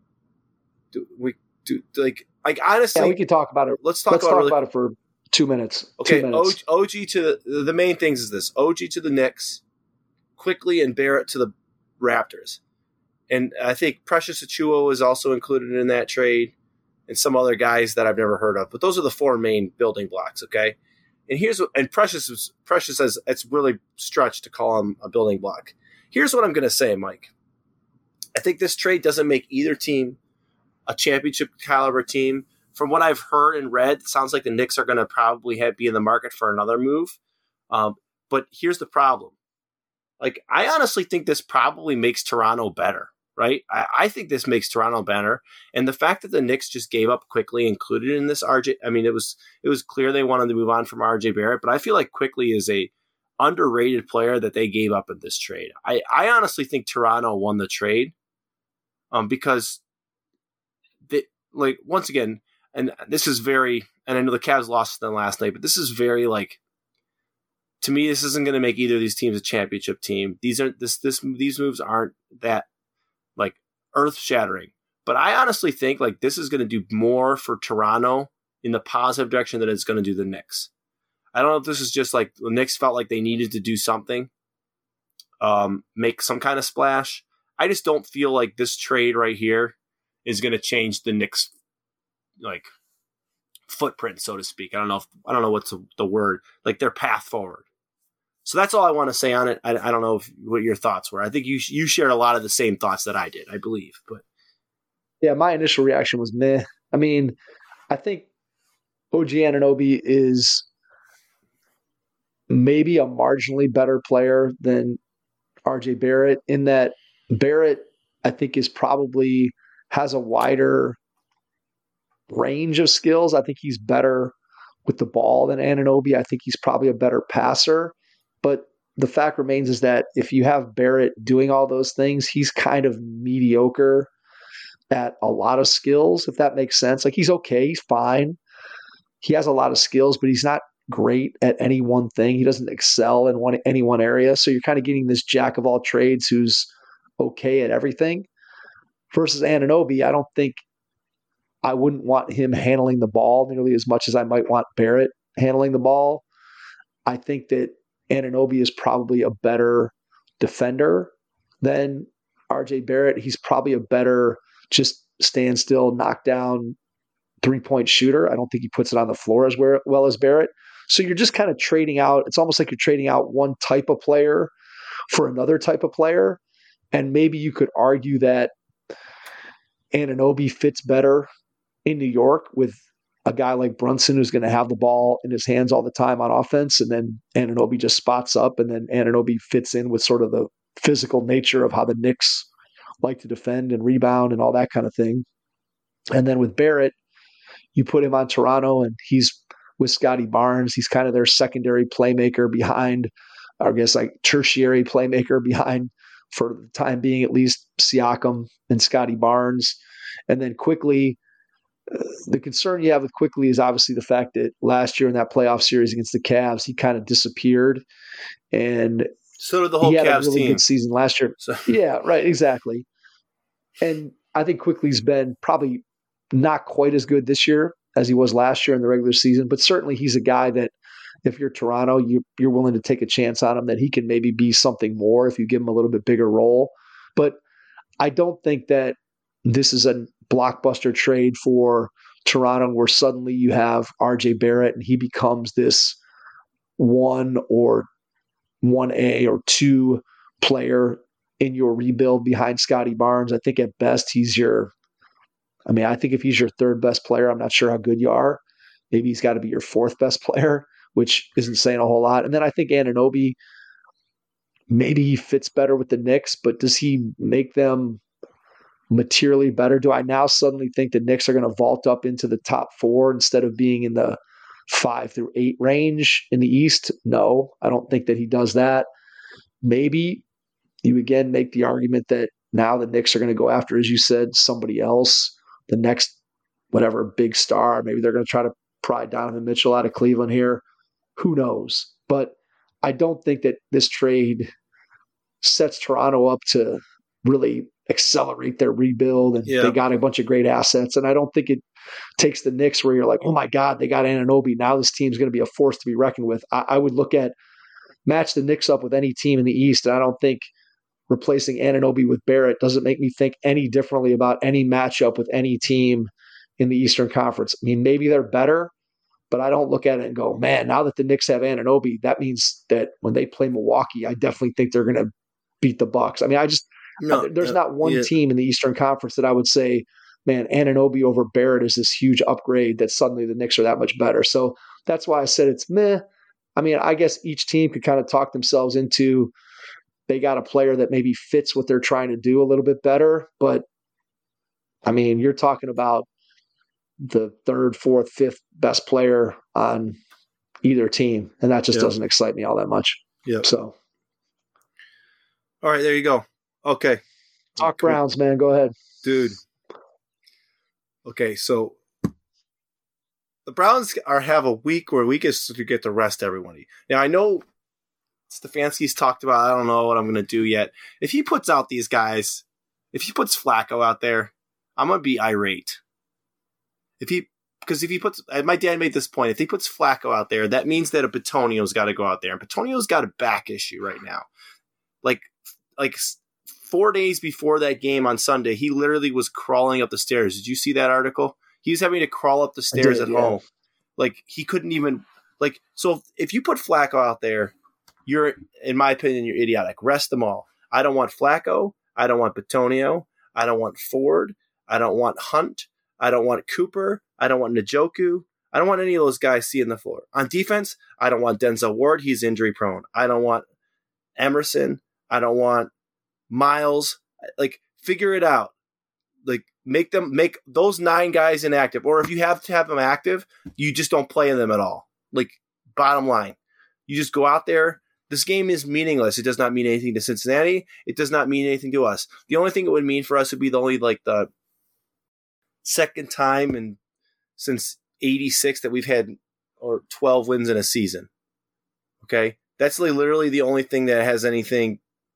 Honestly, yeah, we can talk about it. Let's talk about it for 2 minutes. Okay. 2 minutes. OG to the main things is this: OG to the Knicks, quickly, and Barrett to the Raptors. And I think Precious Achiuwa is also included in that trade, and some other guys that I've never heard of. But those are the 4 main building blocks, okay? And Precious says it's really stretched to call him a building block. Here's what I'm going to say, Mike. I think this trade doesn't make either team a championship caliber team. From what I've heard and read, it sounds like the Knicks are going to probably be in the market for another move. But here's the problem. I honestly think this probably makes Toronto better, right? I think this makes Toronto better. And the fact that the Knicks just gave up quickly included in this RJ, I mean, it was clear they wanted to move on from RJ Barrett, but I feel like Quickly is a underrated player that they gave up in this trade. I honestly think Toronto won the trade because once again, and this is very, and I know the Cavs lost to them last night, but this is very to me, this isn't going to make either of these teams a championship team. These moves aren't that earth shattering, but I honestly think this is going to do more for Toronto in the positive direction than it's going to do the Knicks. I don't know if this is just the Knicks felt like they needed to do something, make some kind of splash. I just don't feel like this trade right here is going to change the Knicks footprint, so to speak. I don't know what's the word, their path forward. So that's all I want to say on it. I don't know what your thoughts were. I think you shared a lot of the same thoughts that I did, I believe. But yeah, my initial reaction was meh. I mean, I think OG Anunoby is maybe a marginally better player than RJ Barrett, in that Barrett, I think, has a wider range of skills. I think he's better with the ball than Anunoby. I think he's probably a better passer. But the fact remains is that if you have Barrett doing all those things, he's kind of mediocre at a lot of skills, if that makes sense. He's okay. He's fine. He has a lot of skills, but he's not great at any one thing. He doesn't excel in any one area. So you're kind of getting this jack of all trades who's okay at everything. Versus Anunoby, I wouldn't want him handling the ball nearly as much as I might want Barrett handling the ball. I think that Anunoby is probably a better defender than RJ Barrett. He's probably a better just stand still, knock down 3-point shooter. I don't think he puts it on the floor as well as Barrett. So you're just kind of trading out. It's almost like you're trading out one type of player for another type of player. And maybe you could argue that Anunoby fits better in New York with a guy like Brunson who's going to have the ball in his hands all the time on offense, and then Anunoby just spots up, and then Anunoby fits in with sort of the physical nature of how the Knicks like to defend and rebound and all that kind of thing. And then with Barrett, you put him on Toronto, and he's with Scotty Barnes. He's kind of their secondary playmaker behind, or I guess like tertiary playmaker behind, for the time being at least, Siakam and Scotty Barnes. And then Quickly, the concern you have with Quickly is obviously the fact that last year in that playoff series against the Cavs, he kind of disappeared. And so did the whole Cavs Cavs had a really team. good season last year. So. Yeah, right, exactly. And I think Quickly's been probably not quite as good this year as he was last year in the regular season, but certainly he's a guy that if you're Toronto, you're willing to take a chance on him, that he can maybe be something more if you give him a little bit bigger role. But I don't think that this is a blockbuster trade for Toronto where suddenly you have RJ Barrett and he becomes this 1 or 1A or 2 player in your rebuild behind Scotty Barnes. I think at best I think if he's your 3rd best player, I'm not sure how good you are. Maybe he's got to be your 4th best player, which isn't saying a whole lot. And then I think Anunoby, maybe he fits better with the Knicks, but does he make them materially better? Do I now suddenly think the Knicks are going to vault up into the top 4 instead of being in the 5 through 8 range in the East? No, I don't think that he does that. Maybe you again make the argument that now the Knicks are going to go after, as you said, somebody else, the next whatever big star. Maybe they're going to try to pry Donovan Mitchell out of Cleveland here. Who knows? But I don't think that this trade sets Toronto up to really accelerate their rebuild, and they got a bunch of great assets. And I don't think it takes the Knicks where you're like, oh my God, they got Anunoby. Now this team's going to be a force to be reckoned with. I would match the Knicks up with any team in the East, and I don't think replacing Anunoby with Barrett doesn't make me think any differently about any matchup with any team in the Eastern Conference. I mean, maybe they're better, but I don't look at it and go, man, now that the Knicks have Anunoby, that means that when they play Milwaukee, I definitely think they're going to beat the Bucks. I mean, there's not one team in the Eastern Conference that I would say, man, Anunoby over Barrett is this huge upgrade that suddenly the Knicks are that much better. So that's why I said it's meh. I mean, I guess each team could kind of talk themselves into they got a player that maybe fits what they're trying to do a little bit better. But, I mean, you're talking about the 3rd, 4th, 5th best player on either team, and that just doesn't excite me all that much. Yeah. So. All right, there you go. Okay. Talk Browns, man. Go ahead. Dude. Okay, so the Browns have a week where we get to rest everybody. Now, I know Stefanski's talked about, I don't know what I'm going to do yet. If he puts out these guys, if he puts Flacco out there, I'm going to be irate. Because if he puts, my dad made this point, if he puts Flacco out there, that means that a Bitonio's got to go out there. And Bitonio's got a back issue right now. Like 4 days before that game on Sunday, he literally was crawling up the stairs. Did you see that article? He was having to crawl up the stairs at home. Like, he couldn't even, like, so if you put Flacco out there, you're, in my opinion, you're idiotic. Rest them all. I don't want Flacco. I don't want Bitonio. I don't want Ford. I don't want Hunt. I don't want Cooper. I don't want Njoku. I don't want any of those guys seeing the floor. On defense, I don't want Denzel Ward. He's injury prone. I don't want Emerson. I don't want Miles. Like, figure it out. Like, make those 9 guys inactive. Or if you have to have them active, you just don't play them at all. Like, bottom line, you just go out there. This game is meaningless. It does not mean anything to Cincinnati. It does not mean anything to us. The only thing it would mean for us would be the second time since 86 that we've had or 12 wins in a season. Okay? That's literally the only thing that has anything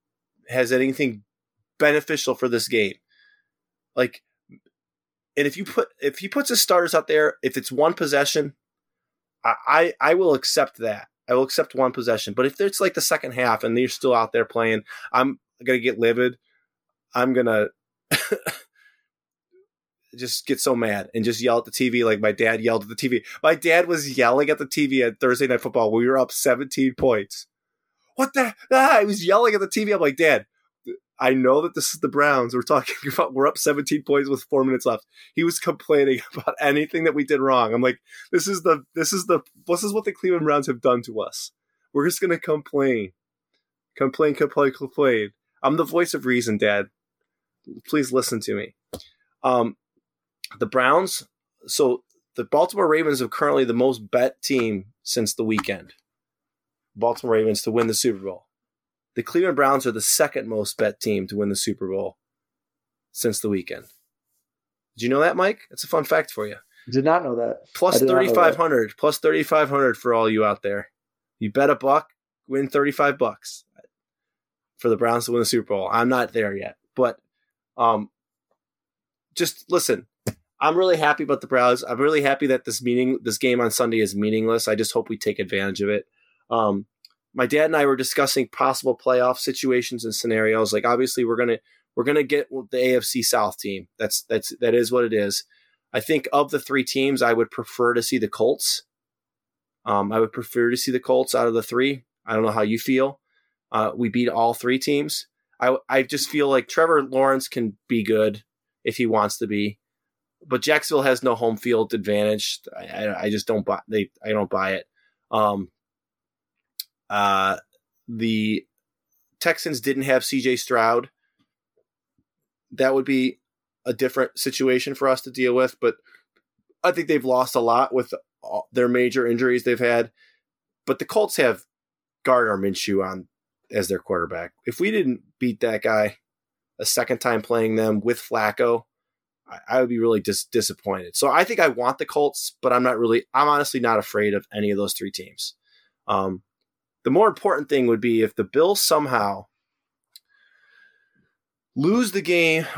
beneficial for this game. Like, and if he puts his starters out there, if it's one possession, I will accept that. I will accept one possession. But if it's like the second half and they're still out there playing, I'm going to get livid. I'm going to just get so mad and just yell at the TV like my dad yelled at the TV. My dad was yelling at the TV at Thursday Night Football. We were up 17 points. What the? I was yelling at the TV. I'm like, Dad, I know that this is the Browns. We're up 17 points with 4 minutes left. He was complaining about anything that we did wrong. I'm like, this is what the Cleveland Browns have done to us. We're just gonna complain. I'm the voice of reason, Dad. Please listen to me. The Browns. So the Baltimore Ravens are currently the most bet team since the weekend. Baltimore Ravens to win the Super Bowl. The Cleveland Browns are the second most bet team to win the Super Bowl since the weekend. Did you know that, Mike? It's a fun fact for you. Did not know that. Plus 3,500. Plus 3,500 for all you out there. You bet $1, win $35 for the Browns to win the Super Bowl. I'm not there yet, but just listen. I'm really happy about the Browns. I'm really happy that this game on Sunday is meaningless. I just hope we take advantage of it. My dad and I were discussing possible playoff situations and scenarios. Like, obviously we're gonna get the AFC South team. That is what it is. I think of the three teams, I would prefer to see the Colts. I would prefer to see the Colts out of the three. I don't know how you feel. We beat all three teams. I just feel like Trevor Lawrence can be good if he wants to be, but Jacksonville has no home field advantage. I just don't buy. I don't buy it. The Texans didn't have CJ Stroud. That would be a different situation for us to deal with, but I think they've lost a lot with their major injuries they've had. But the Colts have Gardner Minshew on as their quarterback. If we didn't beat that guy a second time playing them with Flacco, I would be really disappointed. So I think I want the Colts, but I'm honestly not afraid of any of those three teams. The more important thing would be if the Bills somehow lose the game.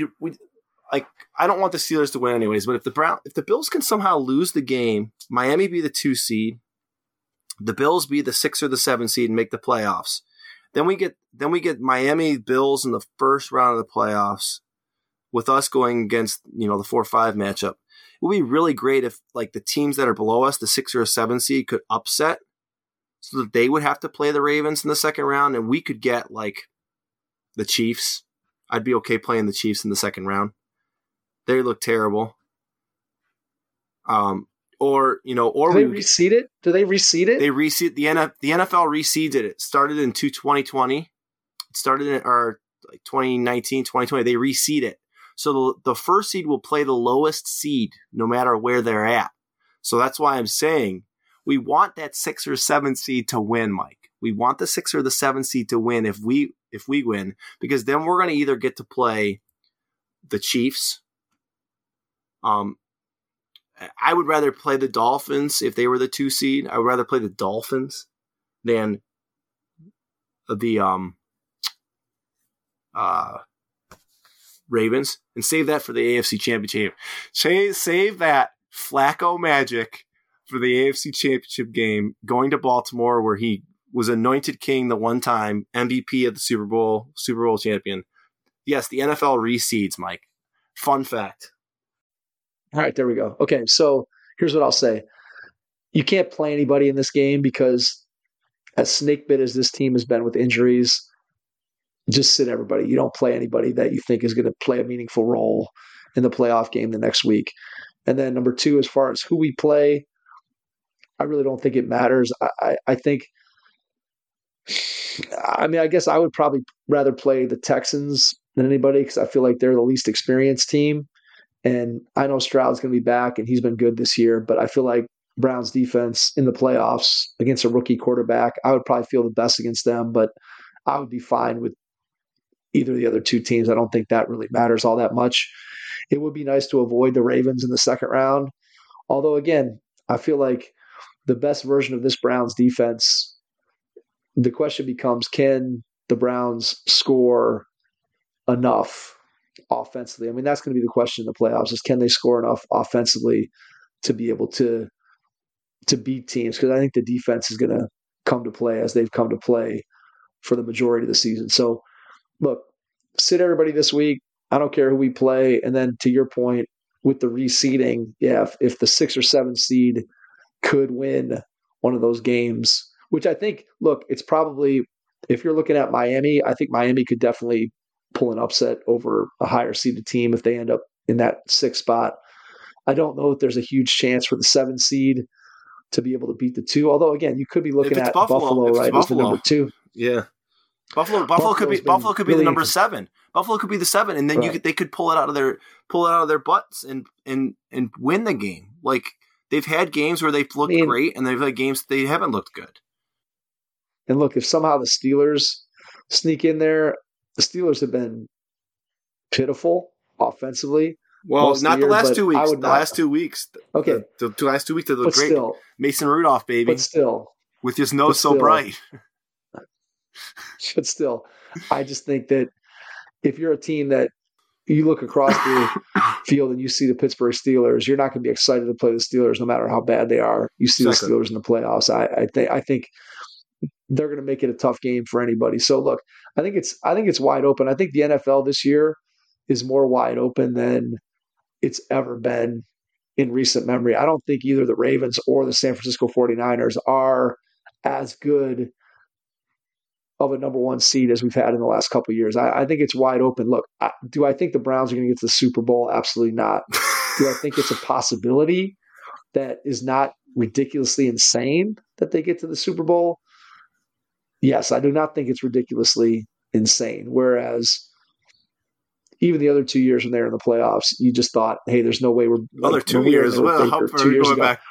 I don't want the Steelers to win anyways, but if the Bills can somehow lose the game, Miami be the 2 seed, the Bills be the 6 or the 7 seed and make the playoffs. Then we get Miami Bills in the first round of the playoffs with us going against, the 4-5 matchup. It would be really great if like the teams that are below us, the 6 or 7 seed, could upset so that they would have to play the Ravens in the second round and we could get like the Chiefs. I'd be okay playing the Chiefs in the second round. They look terrible. Do they reseed it? Do they reseed it? They reseed the NFL reseeded it. It started in 2020. It started in 2019, 2020. They reseed it. So the first seed will play the lowest seed no matter where they're at. So that's why I'm saying we want that 6 or 7 seed to win, Mike. We want the 6 or the 7 seed to win if we win, because then we're going to either get to play the Chiefs. I would rather play the Dolphins if they were the 2 seed. I would rather play the Dolphins than the Ravens, and save that for the AFC Championship. Save that Flacco magic for the AFC Championship game, going to Baltimore where he was anointed king the one time, MVP of the Super Bowl champion. Yes, the NFL reseeds, Mike. Fun fact. All right, there we go. Okay, so here's what I'll say. You can't play anybody in this game because as snake bit as this team has been with injuries, just sit everybody. You don't play anybody that you think is going to play a meaningful role in the playoff game the next week. And then number 2, as far as who we play, I really don't think it matters. I guess I would probably rather play the Texans than anybody because I feel like they're the least experienced team. And I know Stroud's going to be back and he's been good this year, but I feel like Browns defense in the playoffs against a rookie quarterback, I would probably feel the best against them, but I would be fine with either of the other 2 teams. I don't think that really matters all that much. It would be nice to avoid the Ravens in the second round. Although, again, I feel like the best version of this Browns defense, the question becomes, can the Browns score enough offensively? I mean, that's going to be the question in the playoffs is, can they score enough offensively to be able to beat teams? Because I think the defense is going to come to play as they've come to play for the majority of the season. So, look, sit everybody this week. I don't care who we play. And then to your point with the reseeding, if the 6 or 7 seed could win one of those games, which I think, look, it's probably, if you're looking at Miami, I think Miami could definitely pull an upset over a higher seeded team if they end up in that 6th spot. I don't know if there's a huge chance for the 7 seed to be able to beat the 2. Although, again, you could be looking at Buffalo, right, as the number 2. Yeah. Buffalo could be really the number 7. Buffalo could be the 7, and then right. They could pull it out of their butts and win the game. Like, they've had games where they've looked great, and they've had games they haven't looked good. And look, if somehow the Steelers sneak in there, the Steelers have been pitiful offensively. Well, not the last 2 weeks. Last 2 weeks. Okay. The last 2 weeks they look great. Still, Mason Rudolph, baby. But still. With his nose so bright. But still, I just think that if you're a team that you look across the field and you see the Pittsburgh Steelers, you're not going to be excited to play the Steelers no matter how bad they are. You see the Steelers in the playoffs. I think they're going to make it a tough game for anybody. So look, I think it's wide open. I think the NFL this year is more wide open than it's ever been in recent memory. I don't think either the Ravens or the San Francisco 49ers are as good of a number 1 seed as we've had in the last couple of years. I think it's wide open. Look, do I think the Browns are going to get to the Super Bowl? Absolutely not. Do I think it's a possibility that is not ridiculously insane that they get to the Super Bowl? Yes, I do not think it's ridiculously insane. Whereas even the other 2 years when they were in the playoffs, you just thought, hey, there's no way we're – Other 2 years. Well, how far are we going back?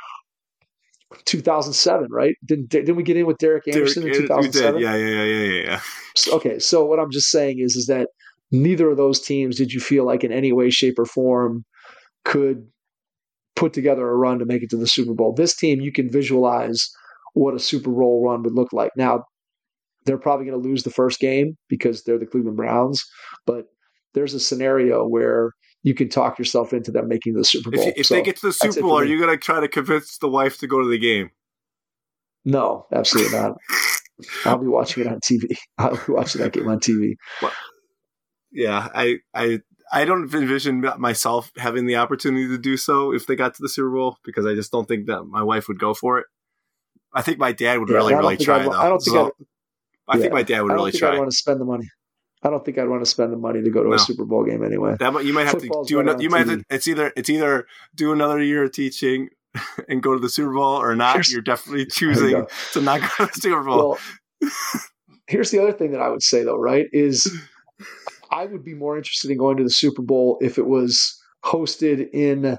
2007, right? Didn't we get in with Derek Anderson in 2007? We did. Yeah. So what I'm just saying is that neither of those teams did you feel like in any way, shape, or form could put together a run to make it to the Super Bowl. This team, you can visualize what a Super Bowl run would look like. Now, they're probably going to lose the first game because they're the Cleveland Browns, but there's a scenario where you can talk yourself into them making the Super Bowl. If they get to the Super Bowl, are you going to try to convince the wife to go to the game? No, absolutely not. I'll be watching it on TV. I'll be watching that game on TV. Well, yeah, I don't envision myself having the opportunity to do so if they got to the Super Bowl, because I just don't think that my wife would go for it. I think my dad would really try, though. I think my dad would really try. I don't want to spend the money. I don't think I'd want to spend the money to go to a Super Bowl game anyway. You might have to do another. You might have to, it's either do another year of teaching and go to the Super Bowl or not. You're definitely choosing to not go to the Super Bowl. Well, here's the other thing that I would say, though, right, is I would be more interested in going to the Super Bowl if it was hosted in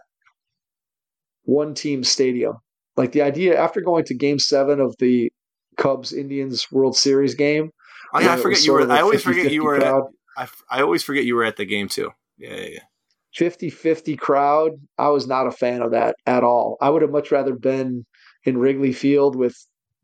one team stadium. Like the idea after going to Game 7 of the Cubs-Indians World Series game. I forget you were. I always forget you were. I always forget you were at the game too. Yeah. 50-50 crowd. I was not a fan of that at all. I would have much rather been in Wrigley Field with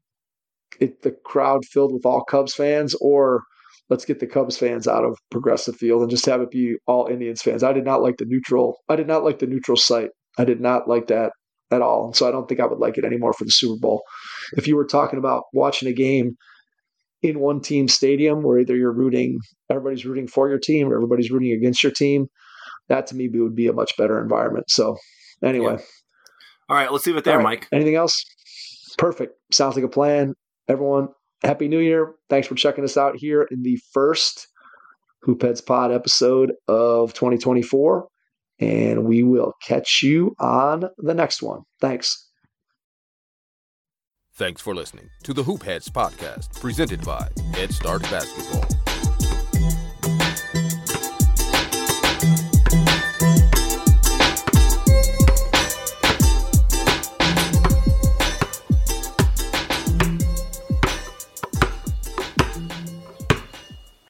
the crowd filled with all Cubs fans, or let's get the Cubs fans out of Progressive Field and just have it be all Indians fans. I did not like the neutral site. I did not like that at all. And so I don't think I would like it anymore for the Super Bowl. If you were talking about watching a game in one team stadium where either everybody's rooting for your team or everybody's rooting against your team, that to me would be a much better environment. So anyway. Yeah. All right, let's leave it there, Mike. Anything else? Perfect. Sounds like a plan. Everyone, Happy New Year. Thanks for checking us out here in the first Hoopheads Pod episode of 2024. And we will catch you on the next one. Thanks. Thanks for listening to the Hoopheads Podcast, presented by Head Start Basketball.